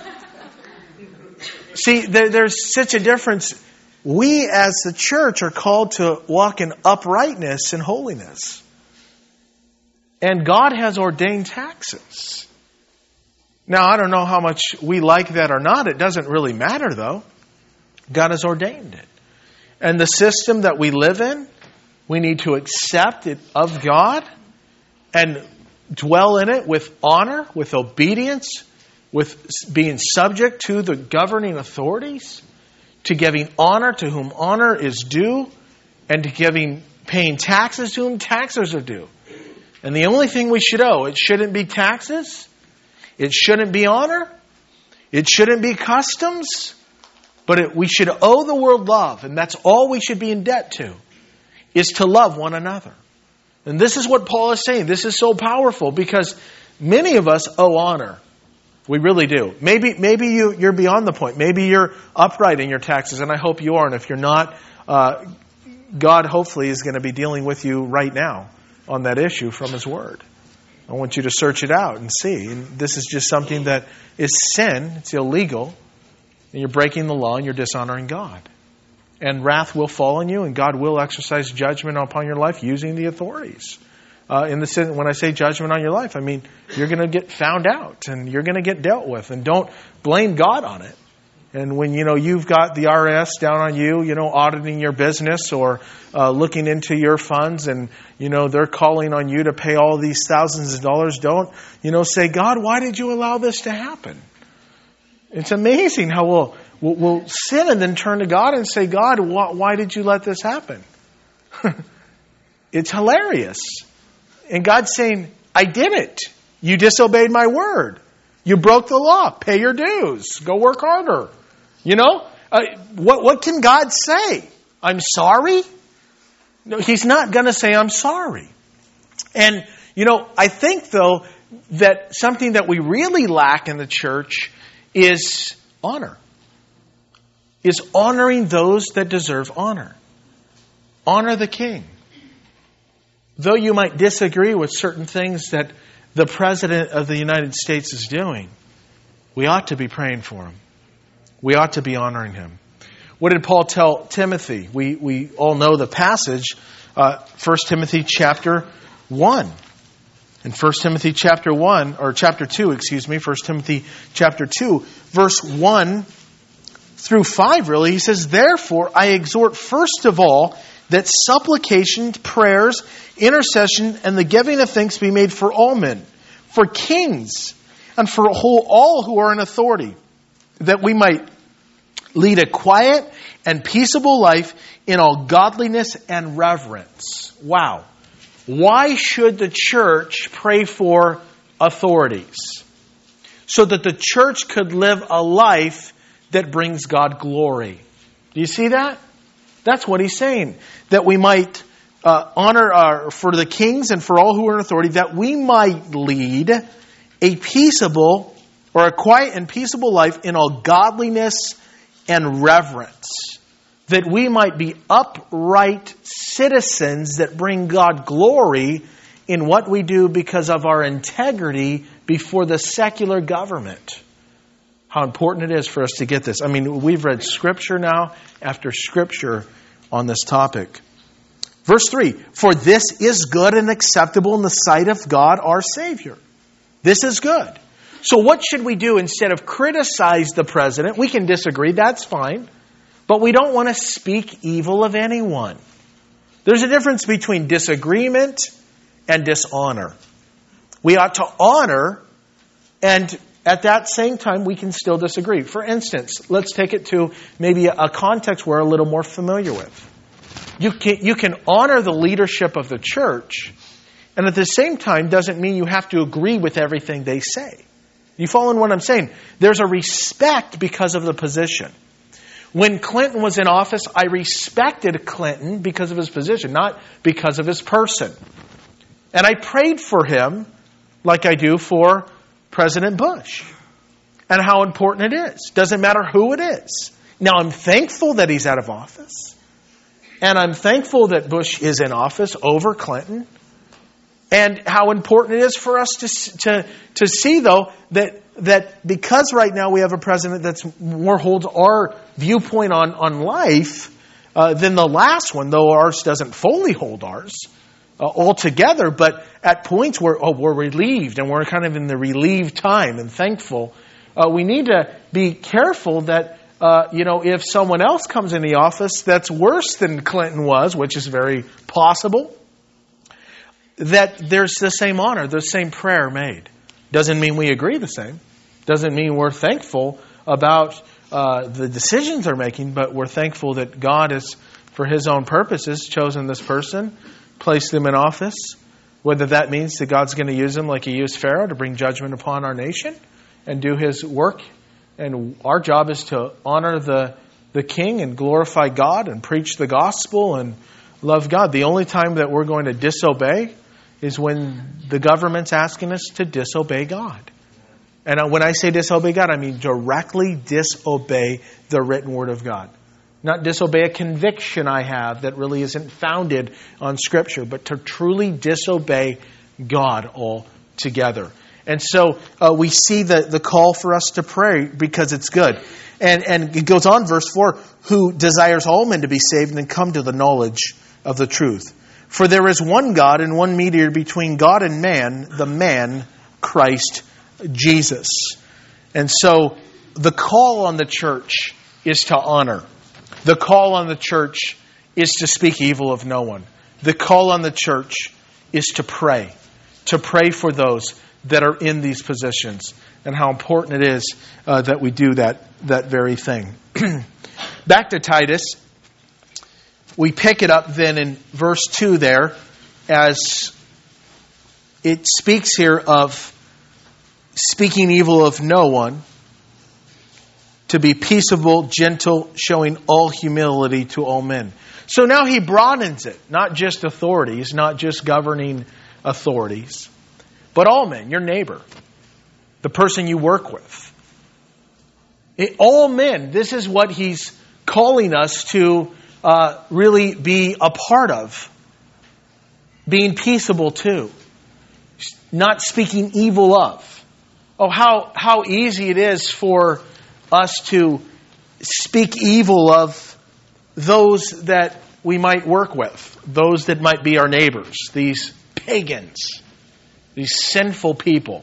See, there, there's such a difference. We as the church are called to walk in uprightness and holiness. And God has ordained taxes. Now, I don't know how much we like that or not. It doesn't really matter, though. God has ordained it. And the system that we live in, we need to accept it of God and dwell in it with honor, with obedience, with being subject to the governing authorities, to giving honor to whom honor is due, and to giving paying taxes to whom taxes are due. And the only thing we should owe, it shouldn't be taxes, it shouldn't be honor, it shouldn't be customs, but it, we should owe the world love, and that's all we should be in debt to, is to love one another. And this is what Paul is saying. This is so powerful because many of us owe honor. We really do. Maybe maybe you, you're beyond the point. Maybe you're upright in your taxes, and I hope you are. And if you're not, uh, God hopefully is going to be dealing with you right now on that issue from His Word. I want you to search it out and see. And this is just something that is sin. It's illegal. And you're breaking the law and you're dishonoring God. And wrath will fall on you, and God will exercise judgment upon your life using the authorities. Uh, in the sin, when I say judgment on your life, I mean you're going to get found out and you're going to get dealt with. And don't blame God on it. And when you know you've got the I R S down on you, you know, auditing your business or uh, looking into your funds, and you know they're calling on you to pay all these thousands of dollars, don't you know say, God, why did you allow this to happen? It's amazing how we'll we'll, we'll sin and then turn to God and say, God, why, why did you let this happen? It's hilarious. And God's saying, I did it. You disobeyed my word. You broke the law. Pay your dues. Go work harder. You know? Uh, what, what can God say? I'm sorry? No, He's not going to say I'm sorry. And, you know, I think, though, that something that we really lack in the church is honor. Is honoring those that deserve honor. Honor the king. Though you might disagree with certain things that the President of the United States is doing, we ought to be praying for him. We ought to be honoring him. What did Paul tell Timothy? We we all know the passage, uh, First Timothy chapter one. In First Timothy chapter one, or chapter two, excuse me, First Timothy chapter two, verse one through five, really, he says, Therefore I exhort first of all that supplication, prayers, intercession, and the giving of thanks be made for all men, for kings, and for all who are in authority, that we might lead a quiet and peaceable life in all godliness and reverence. Wow. Why should the church pray for authorities? So that the church could live a life that brings God glory. Do you see that? That's what he's saying. That we might uh, honor uh, for the kings and for all who are in authority, that we might lead a peaceable or a quiet and peaceable life in all godliness and reverence, that we might be upright citizens that bring God glory in what we do because of our integrity before the secular government. How important it is for us to get this. I mean, we've read Scripture now after Scripture on this topic. Verse three, for this is good and acceptable in the sight of God our Savior. This is good. So what should we do instead of criticize the president? We can disagree, that's fine. But we don't want to speak evil of anyone. There's a difference between disagreement and dishonor. We ought to honor, and at that same time, we can still disagree. For instance, let's take it to maybe a context we're a little more familiar with. You can, you can honor the leadership of the church, and at the same time doesn't mean you have to agree with everything they say. You follow what I'm saying? There's a respect because of the position. When Clinton was in office, I respected Clinton because of his position, not because of his person. And I prayed for him like I do for President Bush. And how important it is. Doesn't matter who it is. Now, I'm thankful that he's out of office. And I'm thankful that Bush is in office over Clinton. And how important it is for us to to to see, though, that that because right now we have a president that's more holds our viewpoint on, on life uh, than the last one, though ours doesn't fully hold ours uh, altogether, but at points where oh, we're relieved and we're kind of in the relieved time and thankful, uh, we need to be careful that uh, you know if someone else comes in the office that's worse than Clinton was, which is very possible, that there's the same honor, the same prayer made. Doesn't mean we agree the same. Doesn't mean we're thankful about uh, the decisions they're making, but we're thankful that God has, for His own purposes, chosen this person, placed them in office. Whether that means that God's going to use them like He used Pharaoh to bring judgment upon our nation and do His work. And our job is to honor the, the King and glorify God and preach the gospel and love God. The only time that we're going to disobey is when the government's asking us to disobey God. And when I say disobey God, I mean directly disobey the written word of God. Not disobey a conviction I have that really isn't founded on Scripture, but to truly disobey God altogether. And so uh, we see the, the call for us to pray because it's good. And, and it goes on, verse four, who desires all men to be saved and come to the knowledge of the truth. For there is one God and one mediator between God and man, the man, Christ Jesus. And so the call on the church is to honor. The call on the church is to speak evil of no one. The call on the church is to pray. To pray for those that are in these positions. And how important it is uh, that we do that, that very thing. Back to Titus. We pick it up then in verse two there as it speaks here of speaking evil of no one, to be peaceable, gentle, showing all humility to all men. So now he broadens it, not just authorities, not just governing authorities, but all men, your neighbor, the person you work with. It, all men, this is what he's calling us to Uh, really be a part of. Being peaceable too. Not speaking evil of. Oh, how, how easy it is for us to speak evil of those that we might work with. Those that might be our neighbors. These pagans. These sinful people.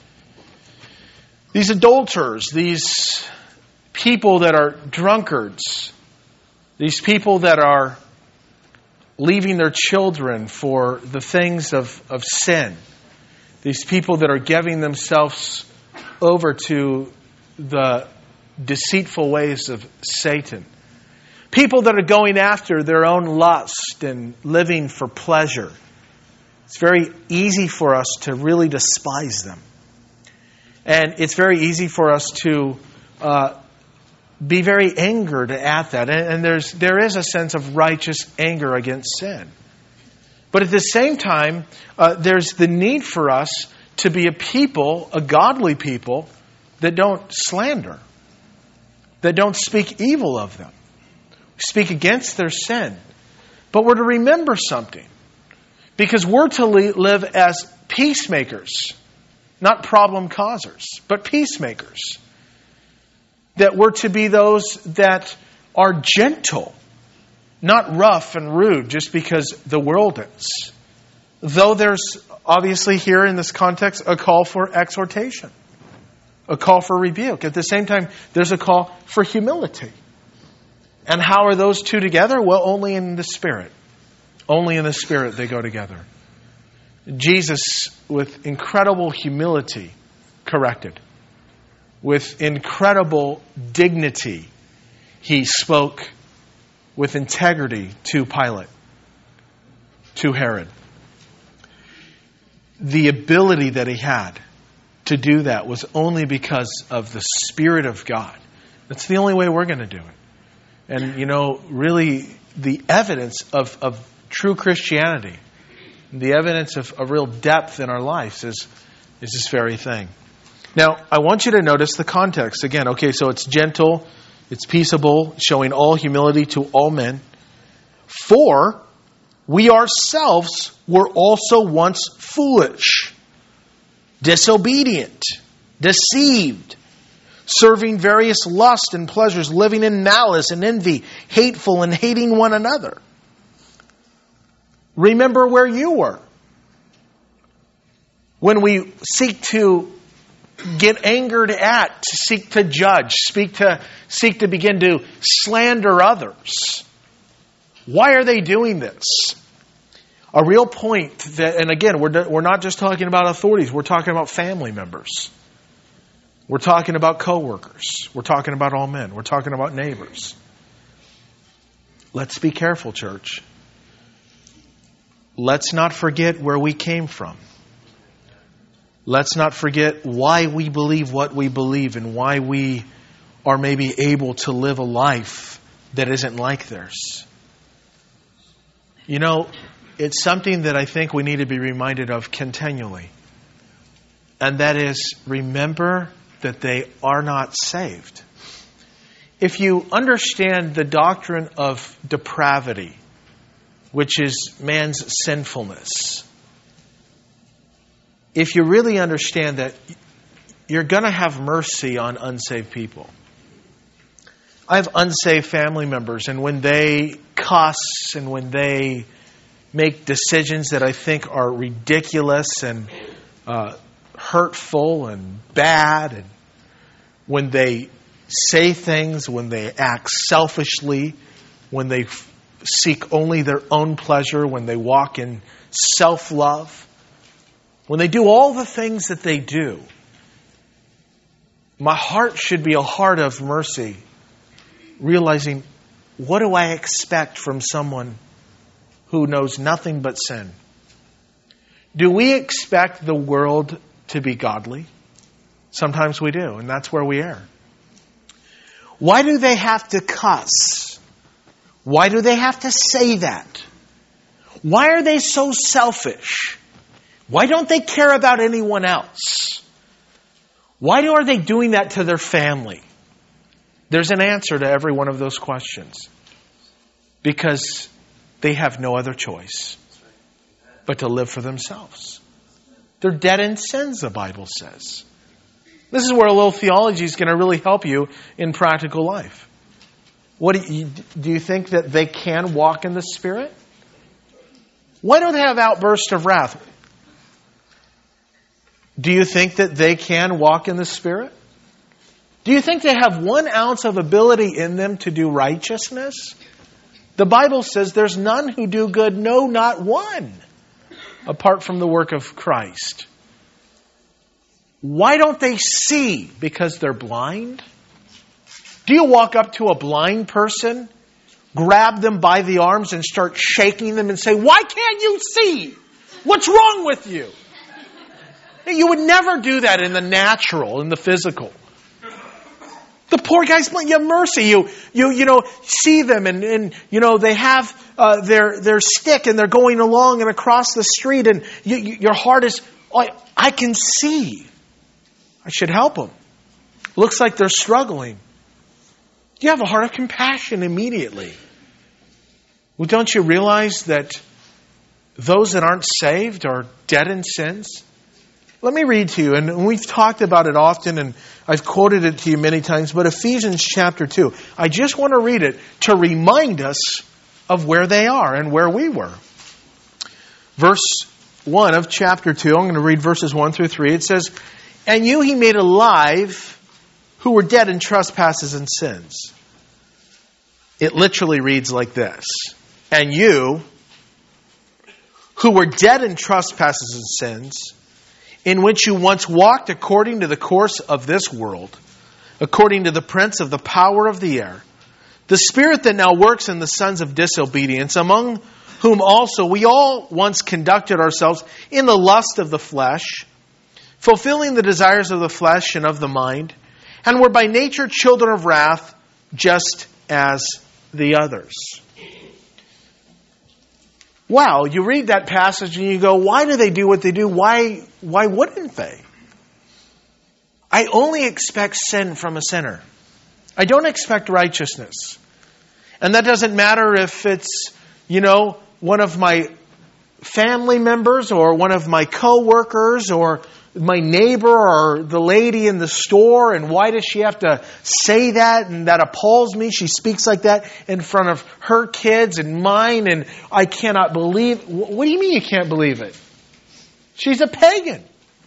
These adulterers. These people that are drunkards. These people that are leaving their children for the things of, of sin. These people that are giving themselves over to the deceitful ways of Satan. People that are going after their own lust and living for pleasure. It's very easy for us to really despise them. And it's very easy for us to uh, be very angered at that. And, and there's there is a sense of righteous anger against sin. But at the same time, uh, there's the need for us to be a people, a godly people, that don't slander, that don't speak evil of them, speak against their sin. But we're to remember something, because we're to live as peacemakers, not problem causers, but peacemakers. That we're to be those that are gentle, not rough and rude just because the world is. Though there's obviously here in this context a call for exhortation, a call for rebuke. At the same time, there's a call for humility. And how are those two together? Well, only in the Spirit. Only in the Spirit they go together. Jesus, with incredible humility, corrected. With incredible dignity, he spoke with integrity to Pilate, to Herod. The ability that he had to do that was only because of the Spirit of God. That's the only way we're going to do it. And, you know, really the evidence of, of true Christianity, the evidence of, of real depth in our lives is, is this very thing. Now, I want you to notice the context. Again, okay, so it's gentle, it's peaceable, showing all humility to all men. For we ourselves were also once foolish, disobedient, deceived, serving various lusts and pleasures, living in malice and envy, hateful and hating one another. Remember where you were. When we seek to get angered at, to seek to judge, speak to, seek to begin to slander others. Why are they doing this? A real point that, and again, we're, we're not just talking about authorities, we're talking about family members. We're talking about co-workers. We're talking about all men. We're talking about neighbors. Let's be careful, church. Let's not forget where we came from. Let's not forget why we believe what we believe and why we are maybe able to live a life that isn't like theirs. You know, it's something that I think we need to be reminded of continually. And that is, remember that they are not saved. If you understand the doctrine of depravity, which is man's sinfulness, if you really understand that, you're going to have mercy on unsaved people. I have unsaved family members, and when they cuss and when they make decisions that I think are ridiculous and uh, hurtful and bad, and when they say things, when they act selfishly, when they f- seek only their own pleasure, when they walk in self-love, when they do all the things that they do, my heart should be a heart of mercy, realizing, what do I expect from someone who knows nothing but sin? Do we expect the world to be godly? Sometimes we do, and that's where we err. Why do they have to cuss? Why do they have to say that? Why are they so selfish? Why don't they care about anyone else? Why do, are they doing that to their family? There's an answer to every one of those questions. Because they have no other choice but to live for themselves. They're dead in sins, the Bible says. This is where a little theology is going to really help you in practical life. What do you, do you think that they can walk in the Spirit? Why don't they have outbursts of wrath? Do you think that they can walk in the Spirit? Do you think they have one ounce of ability in them to do righteousness? The Bible says there's none who do good, no, not one, apart from the work of Christ. Why don't they see? Because they're blind? Do you walk up to a blind person, grab them by the arms and start shaking them and say, "Why can't you see? What's wrong with you?" You would never do that in the natural, in the physical. The poor guys, you have mercy. You, you, you know, see them and, and you know, they have uh, their, their stick and they're going along and across the street and you, you, your heart is, I, I can see. I should help them. Looks like they're struggling. You have a heart of compassion immediately. Well, don't you realize that those that aren't saved are dead in sins? Let me read to you, and we've talked about it often, and I've quoted it to you many times, but Ephesians chapter two. I just want to read it to remind us of where they are and where we were. Verse one of chapter two, I'm going to read verses one through three. It says, "And you he made alive who were dead in trespasses and sins." It literally reads like this. "And you who were dead in trespasses and sins, in which you once walked according to the course of this world, according to the prince of the power of the air, the spirit that now works in the sons of disobedience, among whom also we all once conducted ourselves in the lust of the flesh, fulfilling the desires of the flesh and of the mind, and were by nature children of wrath, just as the others." Wow, you read that passage and you go, why do they do what they do? Why, why wouldn't they? I only expect sin from a sinner. I don't expect righteousness. And that doesn't matter if it's, you know, one of my family members or one of my co-workers or my neighbor or the lady in the store, and why does she have to say that? And that appalls me. She speaks like that in front of her kids and mine, and I cannot believe. What do you mean you can't believe it? She's a pagan.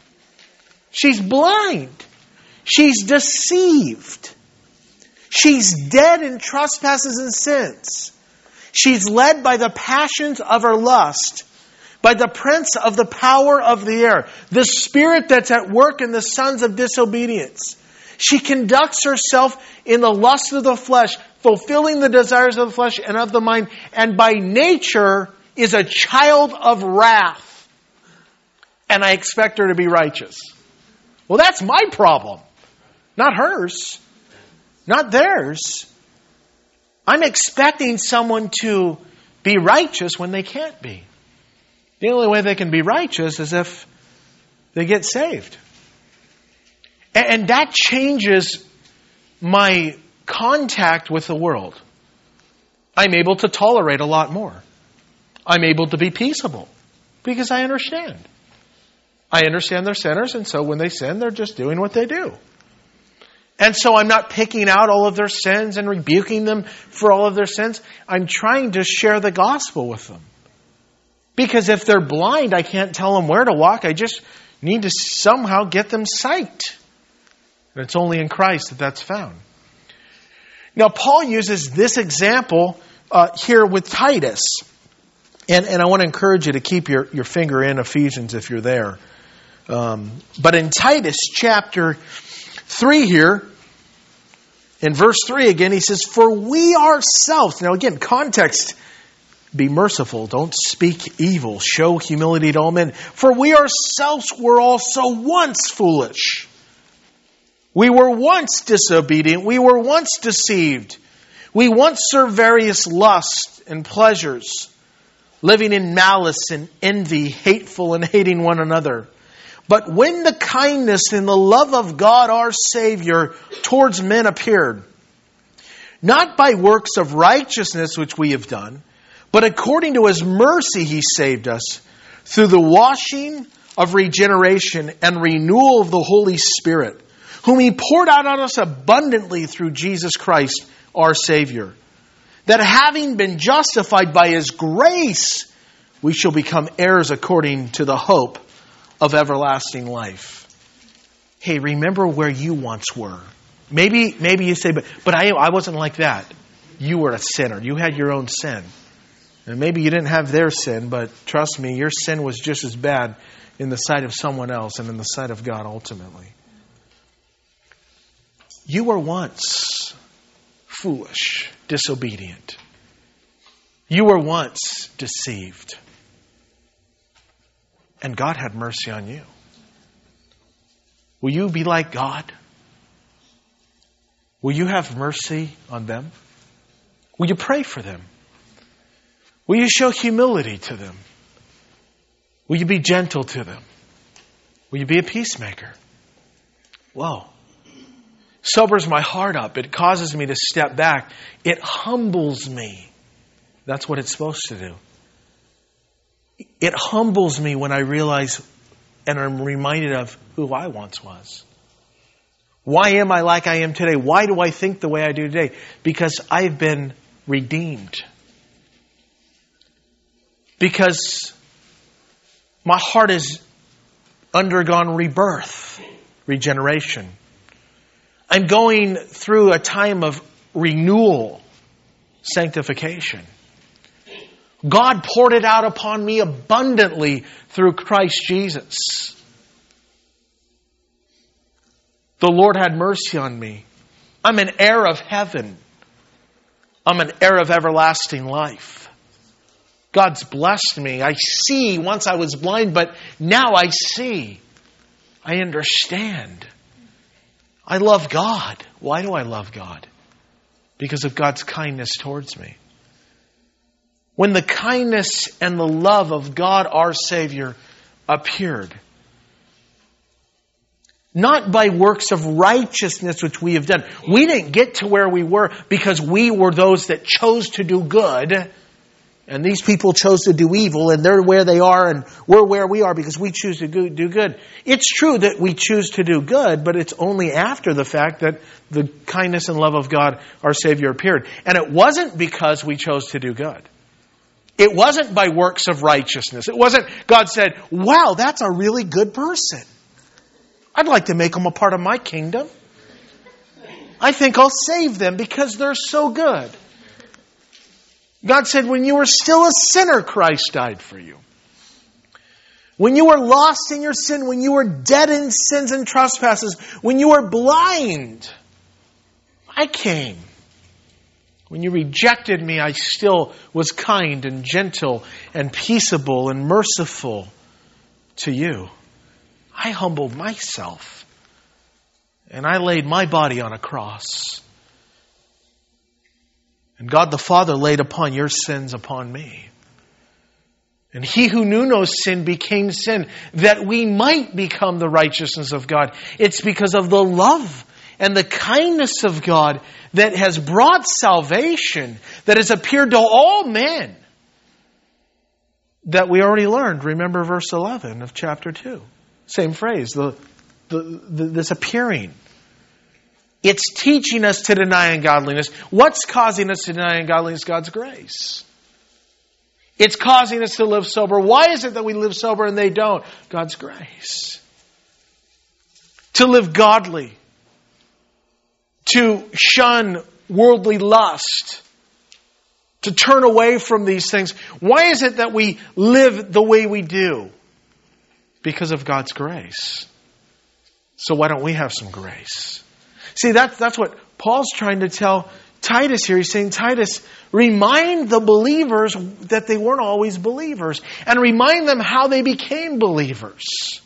She's blind. She's deceived. She's dead in trespasses and sins. She's led by the passions of her lust, by the prince of the power of the air, the spirit that's at work in the sons of disobedience. She conducts herself in the lust of the flesh, fulfilling the desires of the flesh and of the mind, and by nature is a child of wrath. And I expect her to be righteous. Well, that's my problem, not hers, not theirs. I'm expecting someone to be righteous when they can't be. The only way they can be righteous is if they get saved. And that changes my contact with the world. I'm able to tolerate a lot more. I'm able to be peaceable because I understand. I understand they're sinners, and so when they sin, they're just doing what they do. And so I'm not picking out all of their sins and rebuking them for all of their sins. I'm trying to share the gospel with them. Because if they're blind, I can't tell them where to walk. I just need to somehow get them sight. And it's only in Christ that that's found. Now, Paul uses this example uh, here with Titus. And, and I want to encourage you to keep your, your finger in Ephesians if you're there. Um, but in Titus chapter three here, in verse three again, he says, "For we ourselves," now again, context, "be merciful, don't speak evil, show humility to all men. For we ourselves were also once foolish. We were once disobedient. We were once deceived. We once served various lusts and pleasures, living in malice and envy, hateful and hating one another. But when the kindness and the love of God our Savior towards men appeared, not by works of righteousness which we have done, but according to His mercy He saved us through the washing of regeneration and renewal of the Holy Spirit, whom He poured out on us abundantly through Jesus Christ our Savior, that having been justified by His grace, we shall become heirs according to the hope of everlasting life." Hey, remember where you once were. Maybe maybe you say, but, but I, I wasn't like that. You were a sinner. You had your own sin. And maybe you didn't have their sin, but trust me, your sin was just as bad in the sight of someone else and in the sight of God ultimately. You were once foolish, disobedient. You were once deceived. And God had mercy on you. Will you be like God? Will you have mercy on them? Will you pray for them? Will you show humility to them? Will you be gentle to them? Will you be a peacemaker? Whoa. Sobers my heart up. It causes me to step back. It humbles me. That's what it's supposed to do. It humbles me when I realize and I'm reminded of who I once was. Why am I like I am today? Why do I think the way I do today? Because I've been redeemed. Because my heart has undergone rebirth, regeneration. I'm going through a time of renewal, sanctification. God poured it out upon me abundantly through Christ Jesus. The Lord had mercy on me. I'm an heir of heaven. I'm an heir of everlasting life. God's blessed me. I see. Once I was blind, but now I see. I understand. I love God. Why do I love God? Because of God's kindness towards me. When the kindness and the love of God our Savior appeared, not by works of righteousness which we have done. We didn't get to where we were because we were those that chose to do good. And these people chose to do evil, and they're where they are, and we're where we are because we choose to do good. It's true that we choose to do good, but it's only after the fact that the kindness and love of God, our Savior, appeared. And it wasn't because we chose to do good. It wasn't by works of righteousness. It wasn't God said, wow, that's a really good person. I'd like to make them a part of my kingdom. I think I'll save them because they're so good. God said, when you were still a sinner, Christ died for you. When you were lost in your sin, when you were dead in sins and trespasses, when you were blind, I came. When you rejected me, I still was kind and gentle and peaceable and merciful to you. I humbled myself and I laid my body on a cross. And God the Father laid upon your sins upon me. And He who knew no sin became sin, that we might become the righteousness of God. It's because of the love and the kindness of God that has brought salvation, that has appeared to all men, that we already learned. Remember verse eleven of chapter two. Same phrase, the, the, the this appearing. It's teaching us to deny ungodliness. What's causing us to deny ungodliness? God's grace. It's causing us to live sober. Why is it that we live sober and they don't? God's grace. To live godly. To shun worldly lust. To turn away from these things. Why is it that we live the way we do? Because of God's grace. So why don't we have some grace? See, that's, that's what Paul's trying to tell Titus here. He's saying, Titus, remind the believers that they weren't always believers. And remind them how they became believers.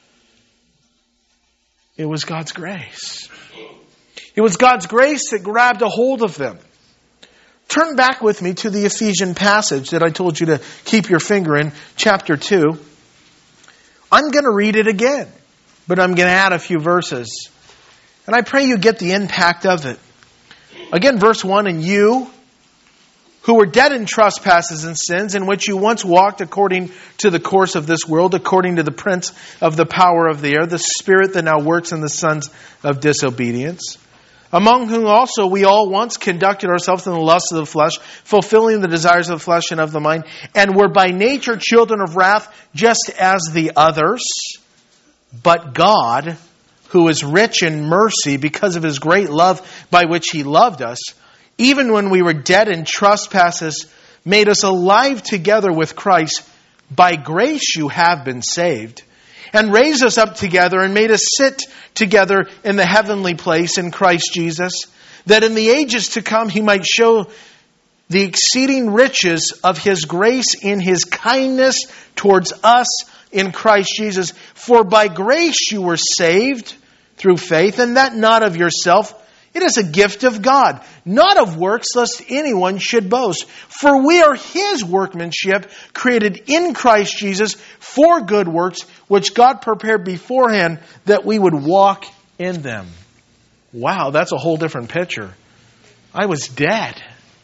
It was God's grace. It was God's grace that grabbed a hold of them. Turn back with me to the Ephesian passage that I told you to keep your finger in, chapter two. I'm going to read it again, but I'm going to add a few verses. And I pray you get the impact of it. Again, verse one, and you, who were dead in trespasses and sins, in which you once walked according to the course of this world, according to the prince of the power of the air, the spirit that now works in the sons of disobedience, among whom also we all once conducted ourselves in the lusts of the flesh, fulfilling the desires of the flesh and of the mind, and were by nature children of wrath, just as the others. But God, who is rich in mercy because of His great love by which He loved us, even when we were dead in trespasses, made us alive together with Christ. By grace you have been saved, and raised us up together and made us sit together in the heavenly place in Christ Jesus, that in the ages to come He might show the exceeding riches of His grace in His kindness towards us in Christ Jesus. For by grace you were saved through faith, and that not of yourself. It is a gift of God, not of works, lest anyone should boast. For we are His workmanship, created in Christ Jesus for good works, which God prepared beforehand that we would walk in them. Wow, that's a whole different picture. I was dead.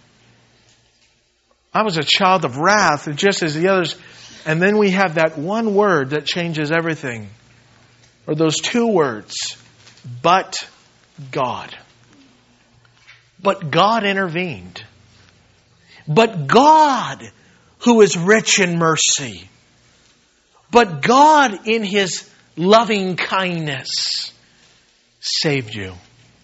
I was a child of wrath, just as the others. And then we have that one word that changes everything. Or those two words. But God. But God intervened. But God, who is rich in mercy. But God, in His loving kindness, saved you.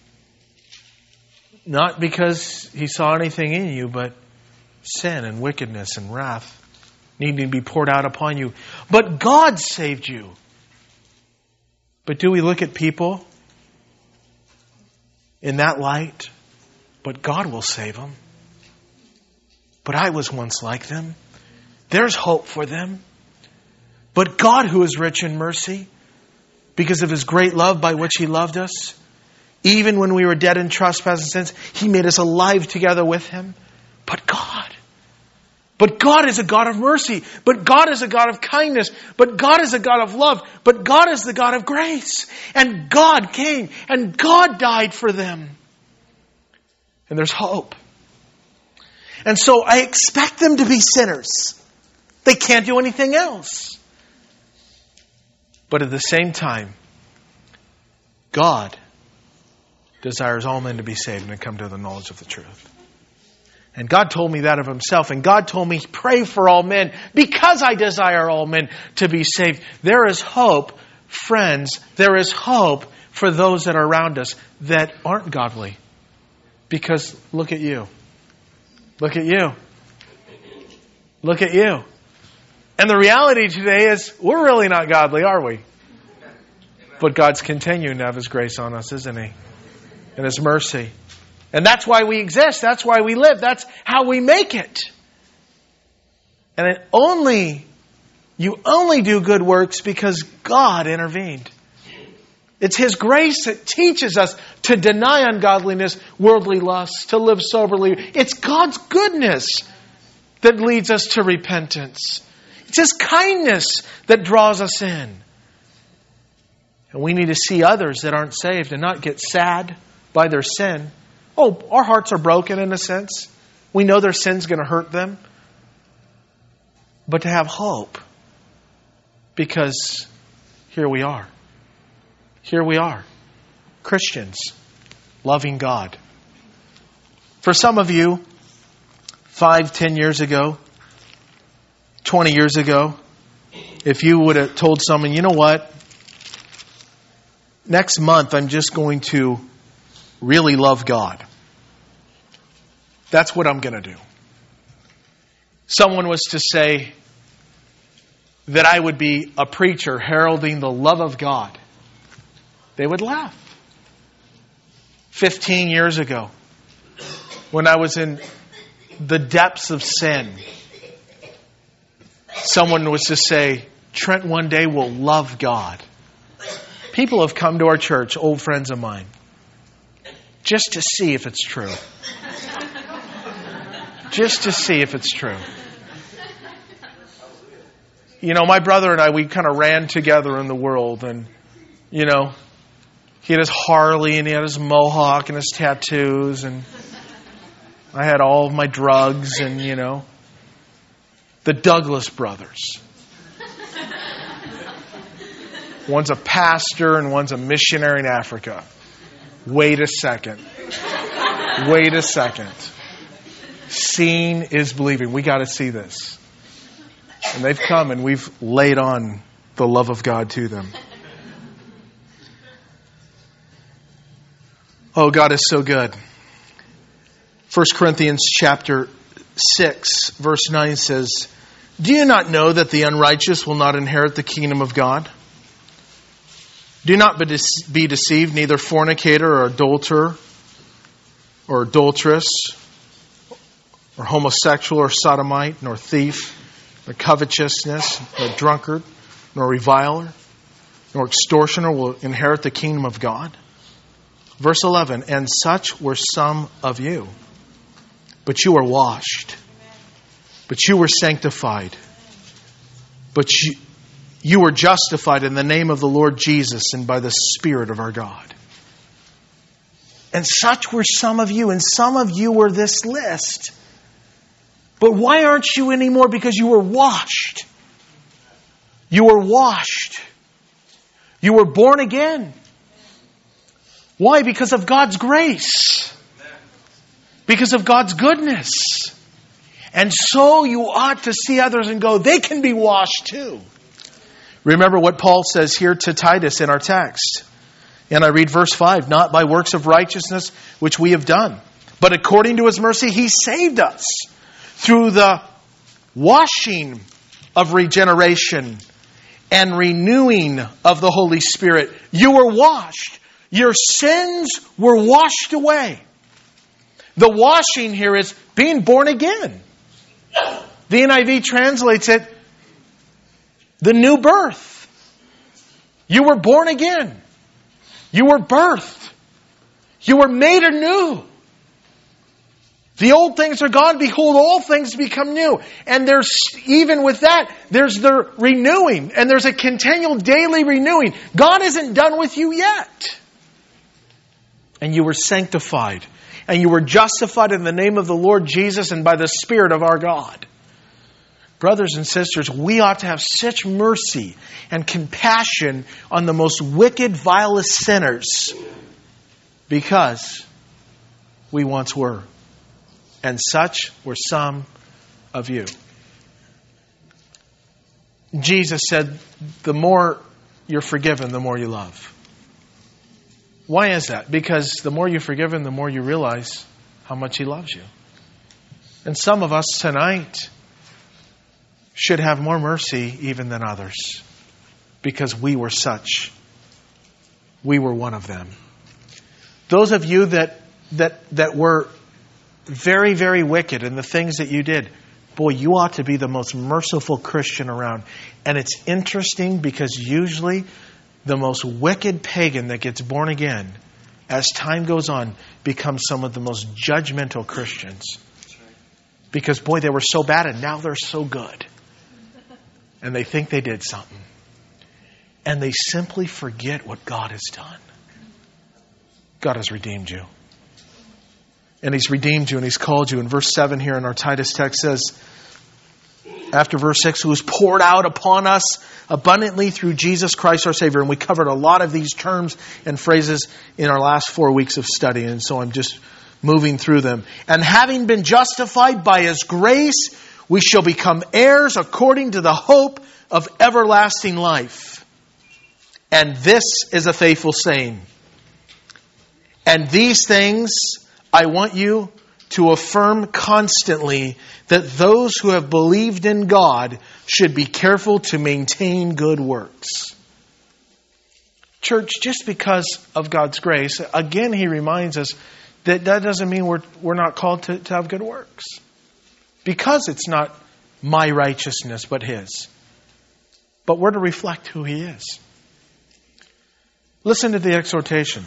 Not because He saw anything in you, but sin and wickedness and wrath needing to be poured out upon you. But God saved you. But do we look at people in that light? But God will save them. But I was once like them. There's hope for them. But God, who is rich in mercy, because of His great love by which He loved us, even when we were dead in trespasses and sins, He made us alive together with Him. But God. But God is a God of mercy. But God is a God of kindness. But God is a God of love. But God is the God of grace. And God came and God died for them. And there's hope. And so I expect them to be sinners. They can't do anything else. But at the same time, God desires all men to be saved and to come to the knowledge of the truth. And God told me that of Himself. And God told me, pray for all men because I desire all men to be saved. There is hope, friends. There is hope for those that are around us that aren't godly. Because look at you. Look at you. Look at you. And the reality today is we're really not godly, are we? But God's continuing to have His grace on us, isn't He? And His mercy. And that's why we exist. That's why we live. That's how we make it. And it only, you only do good works because God intervened. It's His grace that teaches us to deny ungodliness, worldly lusts, to live soberly. It's God's goodness that leads us to repentance. It's His kindness that draws us in. And we need to see others that aren't saved and not get sad by their sin. Oh, our hearts are broken in a sense. We know their sin's going to hurt them. But to have hope. Because here we are. Here we are. Christians. Loving God. For some of you, five, ten years ago, twenty years ago, if you would have told someone, you know what? Next month I'm just going to really love God. That's what I'm going to do. Someone was to say that I would be a preacher heralding the love of God. They would laugh. Fifteen years ago, when I was in the depths of sin, someone was to say, Trent one day will love God. People have come to our church, old friends of mine, just to see if it's true. Just to see if it's true. You know, my brother and I, we kind of ran together in the world. And, you know, he had his Harley and he had his mohawk and his tattoos. And I had all of my drugs and, you know, the Douglas brothers. One's a pastor and one's a missionary in Africa. Wait a second. Wait a second. Seeing is believing. We got to see this. And they've come and we've laid on the love of God to them. Oh, God is so good. First Corinthians chapter six, verse nine says, do you not know that the unrighteous will not inherit the kingdom of God? Do not be deceived, neither fornicator or adulterer or adulteress or homosexual or sodomite, nor thief, nor covetousness, nor drunkard, nor reviler, nor extortioner will inherit the kingdom of God. Verse eleven, and such were some of you. But you were washed. But you were sanctified. But you, you were justified in the name of the Lord Jesus and by the Spirit of our God. And such were some of you. And some of you were this list. But why aren't you anymore? Because you were washed. You were washed. You were born again. Why? Because of God's grace. Because of God's goodness. And so you ought to see others and go, they can be washed too. Remember what Paul says here to Titus in our text. And I read verse five, not by works of righteousness which we have done, but according to His mercy He saved us through the washing of regeneration and renewing of the Holy Spirit. You were washed. Your sins were washed away. The washing here is being born again. The N I V translates it, the new birth. You were born again. You were birthed. You were made anew. The old things are gone. Behold, all things become new. And there's, even with that, there's the renewing. And there's a continual daily renewing. God isn't done with you yet. And you were sanctified. And you were justified in the name of the Lord Jesus and by the Spirit of our God. Brothers and sisters, we ought to have such mercy and compassion on the most wicked, vilest sinners. Because we once were. And such were some of you. Jesus said, the more you're forgiven, the more you love. Why is that? Because the more you're forgiven, the more you realize how much He loves you. And some of us tonight should have more mercy even than others. Because we were such. We were one of them. Those of you that that that were very, very wicked in the things that you did, boy, you ought to be the most merciful Christian around. And it's interesting because usually the most wicked pagan that gets born again, as time goes on, becomes some of the most judgmental Christians. Because, boy, they were so bad and now they're so good. And they think they did something. And they simply forget what God has done. God has redeemed you. And He's redeemed you and He's called you. And verse seven here in our Titus text says, after verse six, who was poured out upon us abundantly through Jesus Christ our Savior. And we covered a lot of these terms and phrases in our last four weeks of study. And so I'm just moving through them. And having been justified by His grace, we shall become heirs according to the hope of everlasting life. And this is a faithful saying. And these things I want you to affirm constantly, that those who have believed in God should be careful to maintain good works. Church, just because of God's grace, again, He reminds us that that doesn't mean we're, we're not called to, to have good works. Because it's not my righteousness, but His. But we're to reflect who He is. Listen to the exhortation.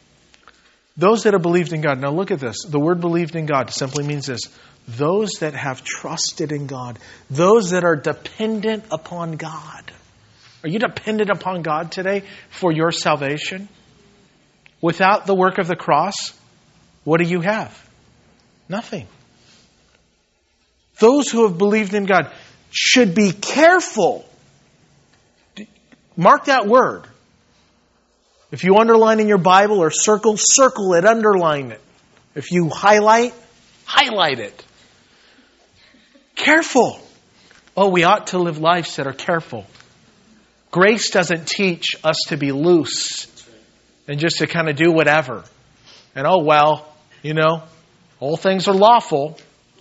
Those that have believed in God. Now look at this. The word believed in God simply means this. Those that have trusted in God. Those that are dependent upon God. Are you dependent upon God today for your salvation? Without the work of the cross, what do you have? Nothing. Those who have believed in God should be careful. Mark that word. If you underline in your Bible or circle, circle it, underline it. If you highlight, highlight it. Careful. Oh, we ought to live lives that are careful. Grace doesn't teach us to be loose and just to kind of do whatever. And oh, well, you know, all things are lawful.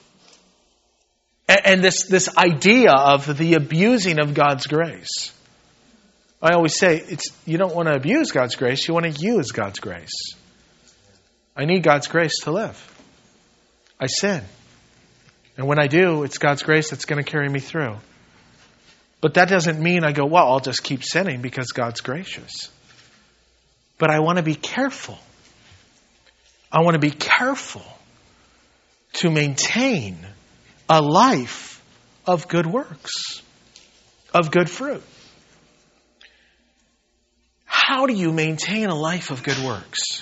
And, and this, this idea of the abusing of God's grace. I always say, it's you don't want to abuse God's grace, you want to use God's grace. I need God's grace to live. I sin. And when I do, it's God's grace that's going to carry me through. But that doesn't mean I go, well, I'll just keep sinning because God's gracious. But I want to be careful. I want to be careful to maintain a life of good works, of good fruit. How do you maintain a life of good works?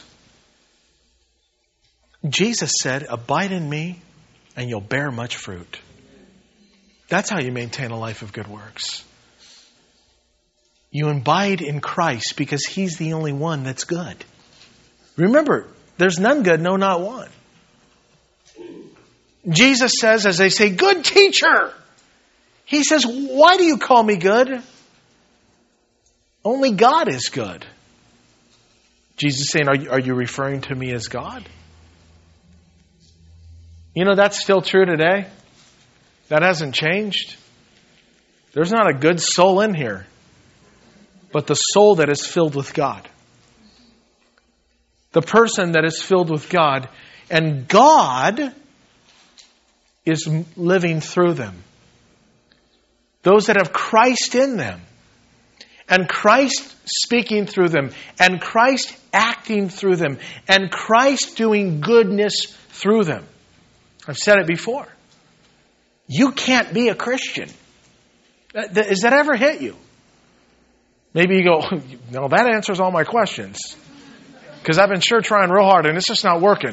Jesus said, abide in me and you'll bear much fruit. That's how you maintain a life of good works. You abide in Christ because He's the only one that's good. Remember, there's none good, no, not one. Jesus says, as they say, good teacher. He says, why do you call me good? Only God is good. Jesus is saying, are you, are you referring to me as God? You know, that's still true today. That hasn't changed. There's not a good soul in here, but the soul that is filled with God. The person that is filled with God, and God is living through them. Those that have Christ in them, and Christ speaking through them, and Christ acting through them, and Christ doing goodness through them. I've said it before. You can't be a Christian. Has that ever hit you? Maybe you go, no, that answers all my questions. Because I've been sure trying real hard and it's just not working.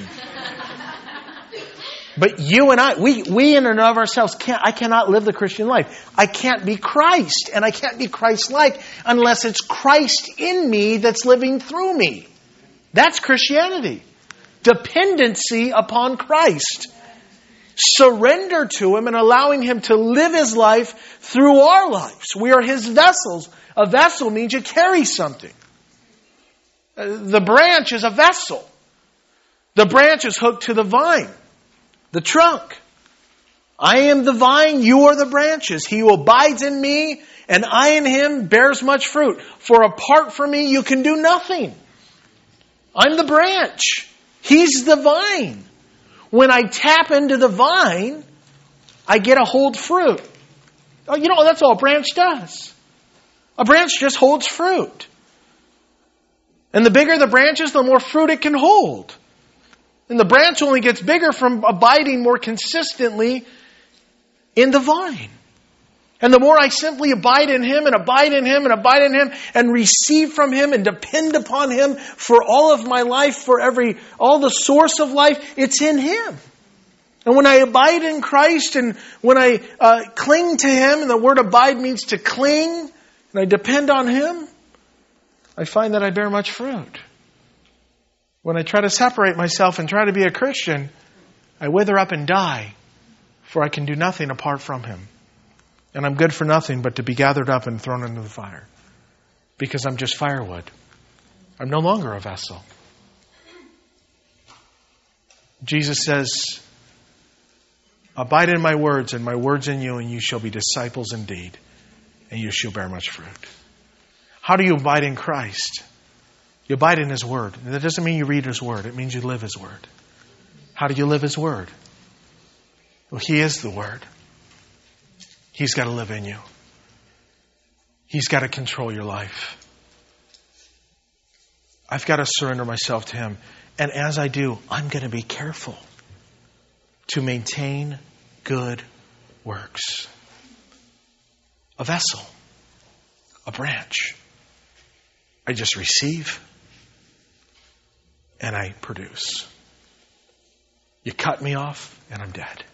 But you and I, we, we in and of ourselves, can't, I cannot live the Christian life. I can't be Christ, and I can't be Christ-like unless it's Christ in me that's living through me. That's Christianity. Dependency upon Christ. Surrender to Him and allowing Him to live His life through our lives. We are His vessels. A vessel means you carry something. The branch is a vessel. The branch is hooked to the vine. The trunk. I am the vine, you are the branches. He who abides in me and I in him bears much fruit. For apart from me you can do nothing. I'm the branch. He's the vine. When I tap into the vine, I get a hold fruit. Oh, you know, that's all a branch does. A branch just holds fruit. And the bigger the branch is, the more fruit it can hold. And the branch only gets bigger from abiding more consistently in the vine. And the more I simply abide in Him and abide in Him and abide in Him and receive from Him and depend upon Him for all of my life, for every, all the source of life, it's in Him. And when I abide in Christ and when I uh, cling to Him, and the word abide means to cling, and I depend on Him, I find that I bear much fruit. When I try to separate myself and try to be a Christian, I wither up and die, for I can do nothing apart from Him. And I'm good for nothing but to be gathered up and thrown into the fire. Because I'm just firewood. I'm no longer a vessel. Jesus says, abide in my words and my words in you, and you shall be disciples indeed, and you shall bear much fruit. How do you abide in Christ? You abide in His Word. And that doesn't mean you read His Word. It means you live His Word. How do you live His Word? Well, He is the Word. He's got to live in you. He's got to control your life. I've got to surrender myself to Him. And as I do, I'm going to be careful to maintain good works. A vessel. A branch. I just receive and I produce. You cut me off and I'm dead.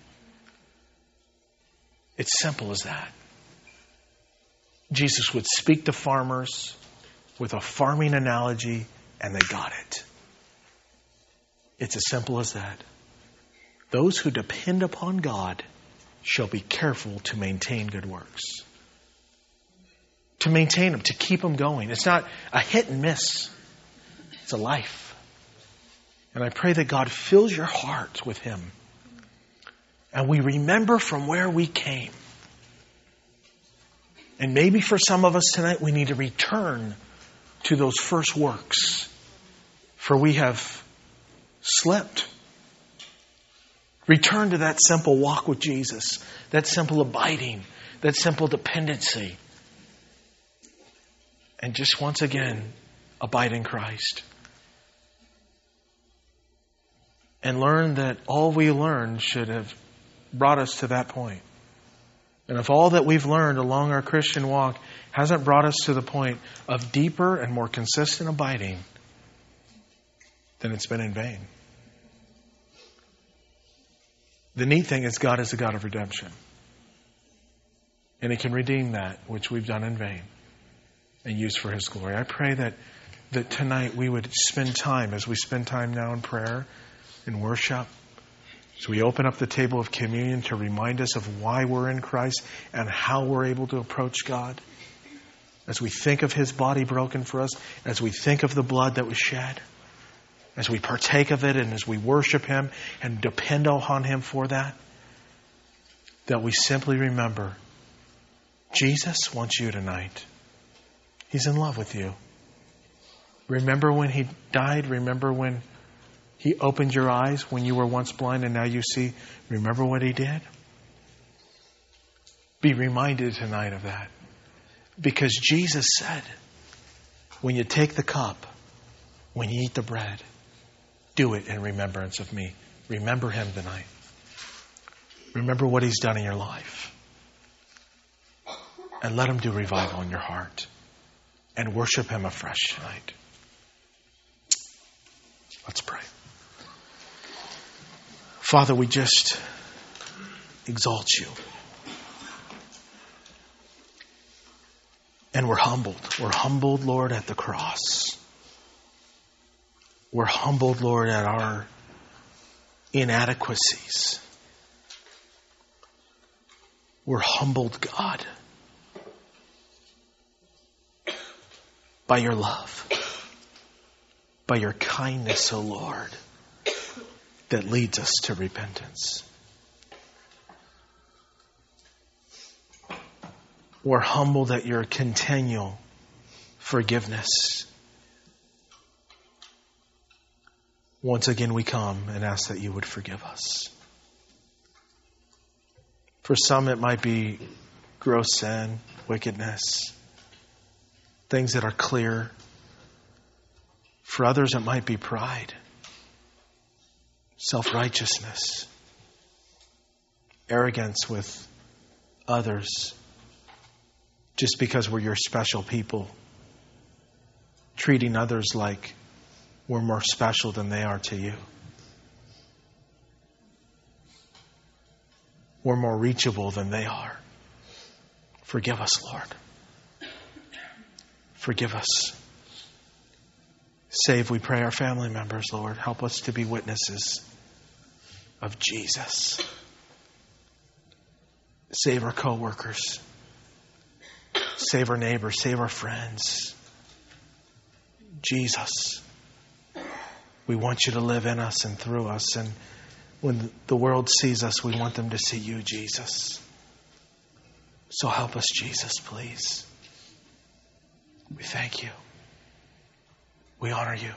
It's simple as that. Jesus would speak to farmers with a farming analogy and they got it. It's as simple as that. Those who depend upon God shall be careful to maintain good works. To maintain them, to keep them going. It's not a hit and miss. It's a life. And I pray that God fills your heart with Him. And we remember from where we came. And maybe for some of us tonight, we need to return to those first works. For we have slipped. Return to that simple walk with Jesus. That simple abiding. That simple dependency. And just once again, abide in Christ. and learn that all we learned should have brought us to that point. And if all that we've learned along our Christian walk hasn't brought us to the point of deeper and more consistent abiding, then it's been in vain. The neat thing is God is a God of redemption. And He can redeem that which we've done in vain and use for His glory. I pray that, that tonight we would spend time, as we spend time now in prayer and worship, as we open up the table of communion to remind us of why we're in Christ and how we're able to approach God. As we think of His body broken for us, as we think of the blood that was shed, as we partake of it and as we worship Him and depend on Him for that, that we simply remember, Jesus wants you tonight. He's in love with you. Remember when He died? Remember when He opened your eyes when you were once blind and now you see? Remember what He did? Be reminded tonight of that. Because Jesus said, when you take the cup, when you eat the bread, do it in remembrance of me. Remember Him tonight. Remember what He's done in your life. And let Him do revival in your heart. And worship Him afresh tonight. Let's pray. Father, we just exalt You. And we're humbled. We're humbled, Lord, at the cross. We're humbled, Lord, at our inadequacies. We're humbled, God, by Your love, by Your kindness, O Lord, that leads us to repentance. We're humbled at Your continual forgiveness. Once again, we come and ask that You would forgive us. For some, it might be gross sin, wickedness, things that are clear. For others, it might be pride, self-righteousness, arrogance with others, just because we're Your special people, treating others like we're more special than they are to You. We're more reachable than they are. Forgive us, Lord. Forgive us. Save, we pray, our family members, Lord. Help us to be witnesses of Jesus. Save our co-workers. Save our neighbors. Save our friends. Jesus, we want You to live in us and through us. And when the world sees us, we want them to see You, Jesus. So help us, Jesus, please. We thank You. We honor You.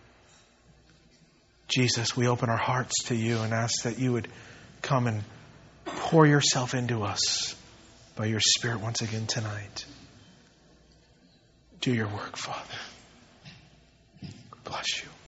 Jesus, we open our hearts to You and ask that You would come and pour Yourself into us by Your Spirit once again tonight. Do Your work, Father. Bless You.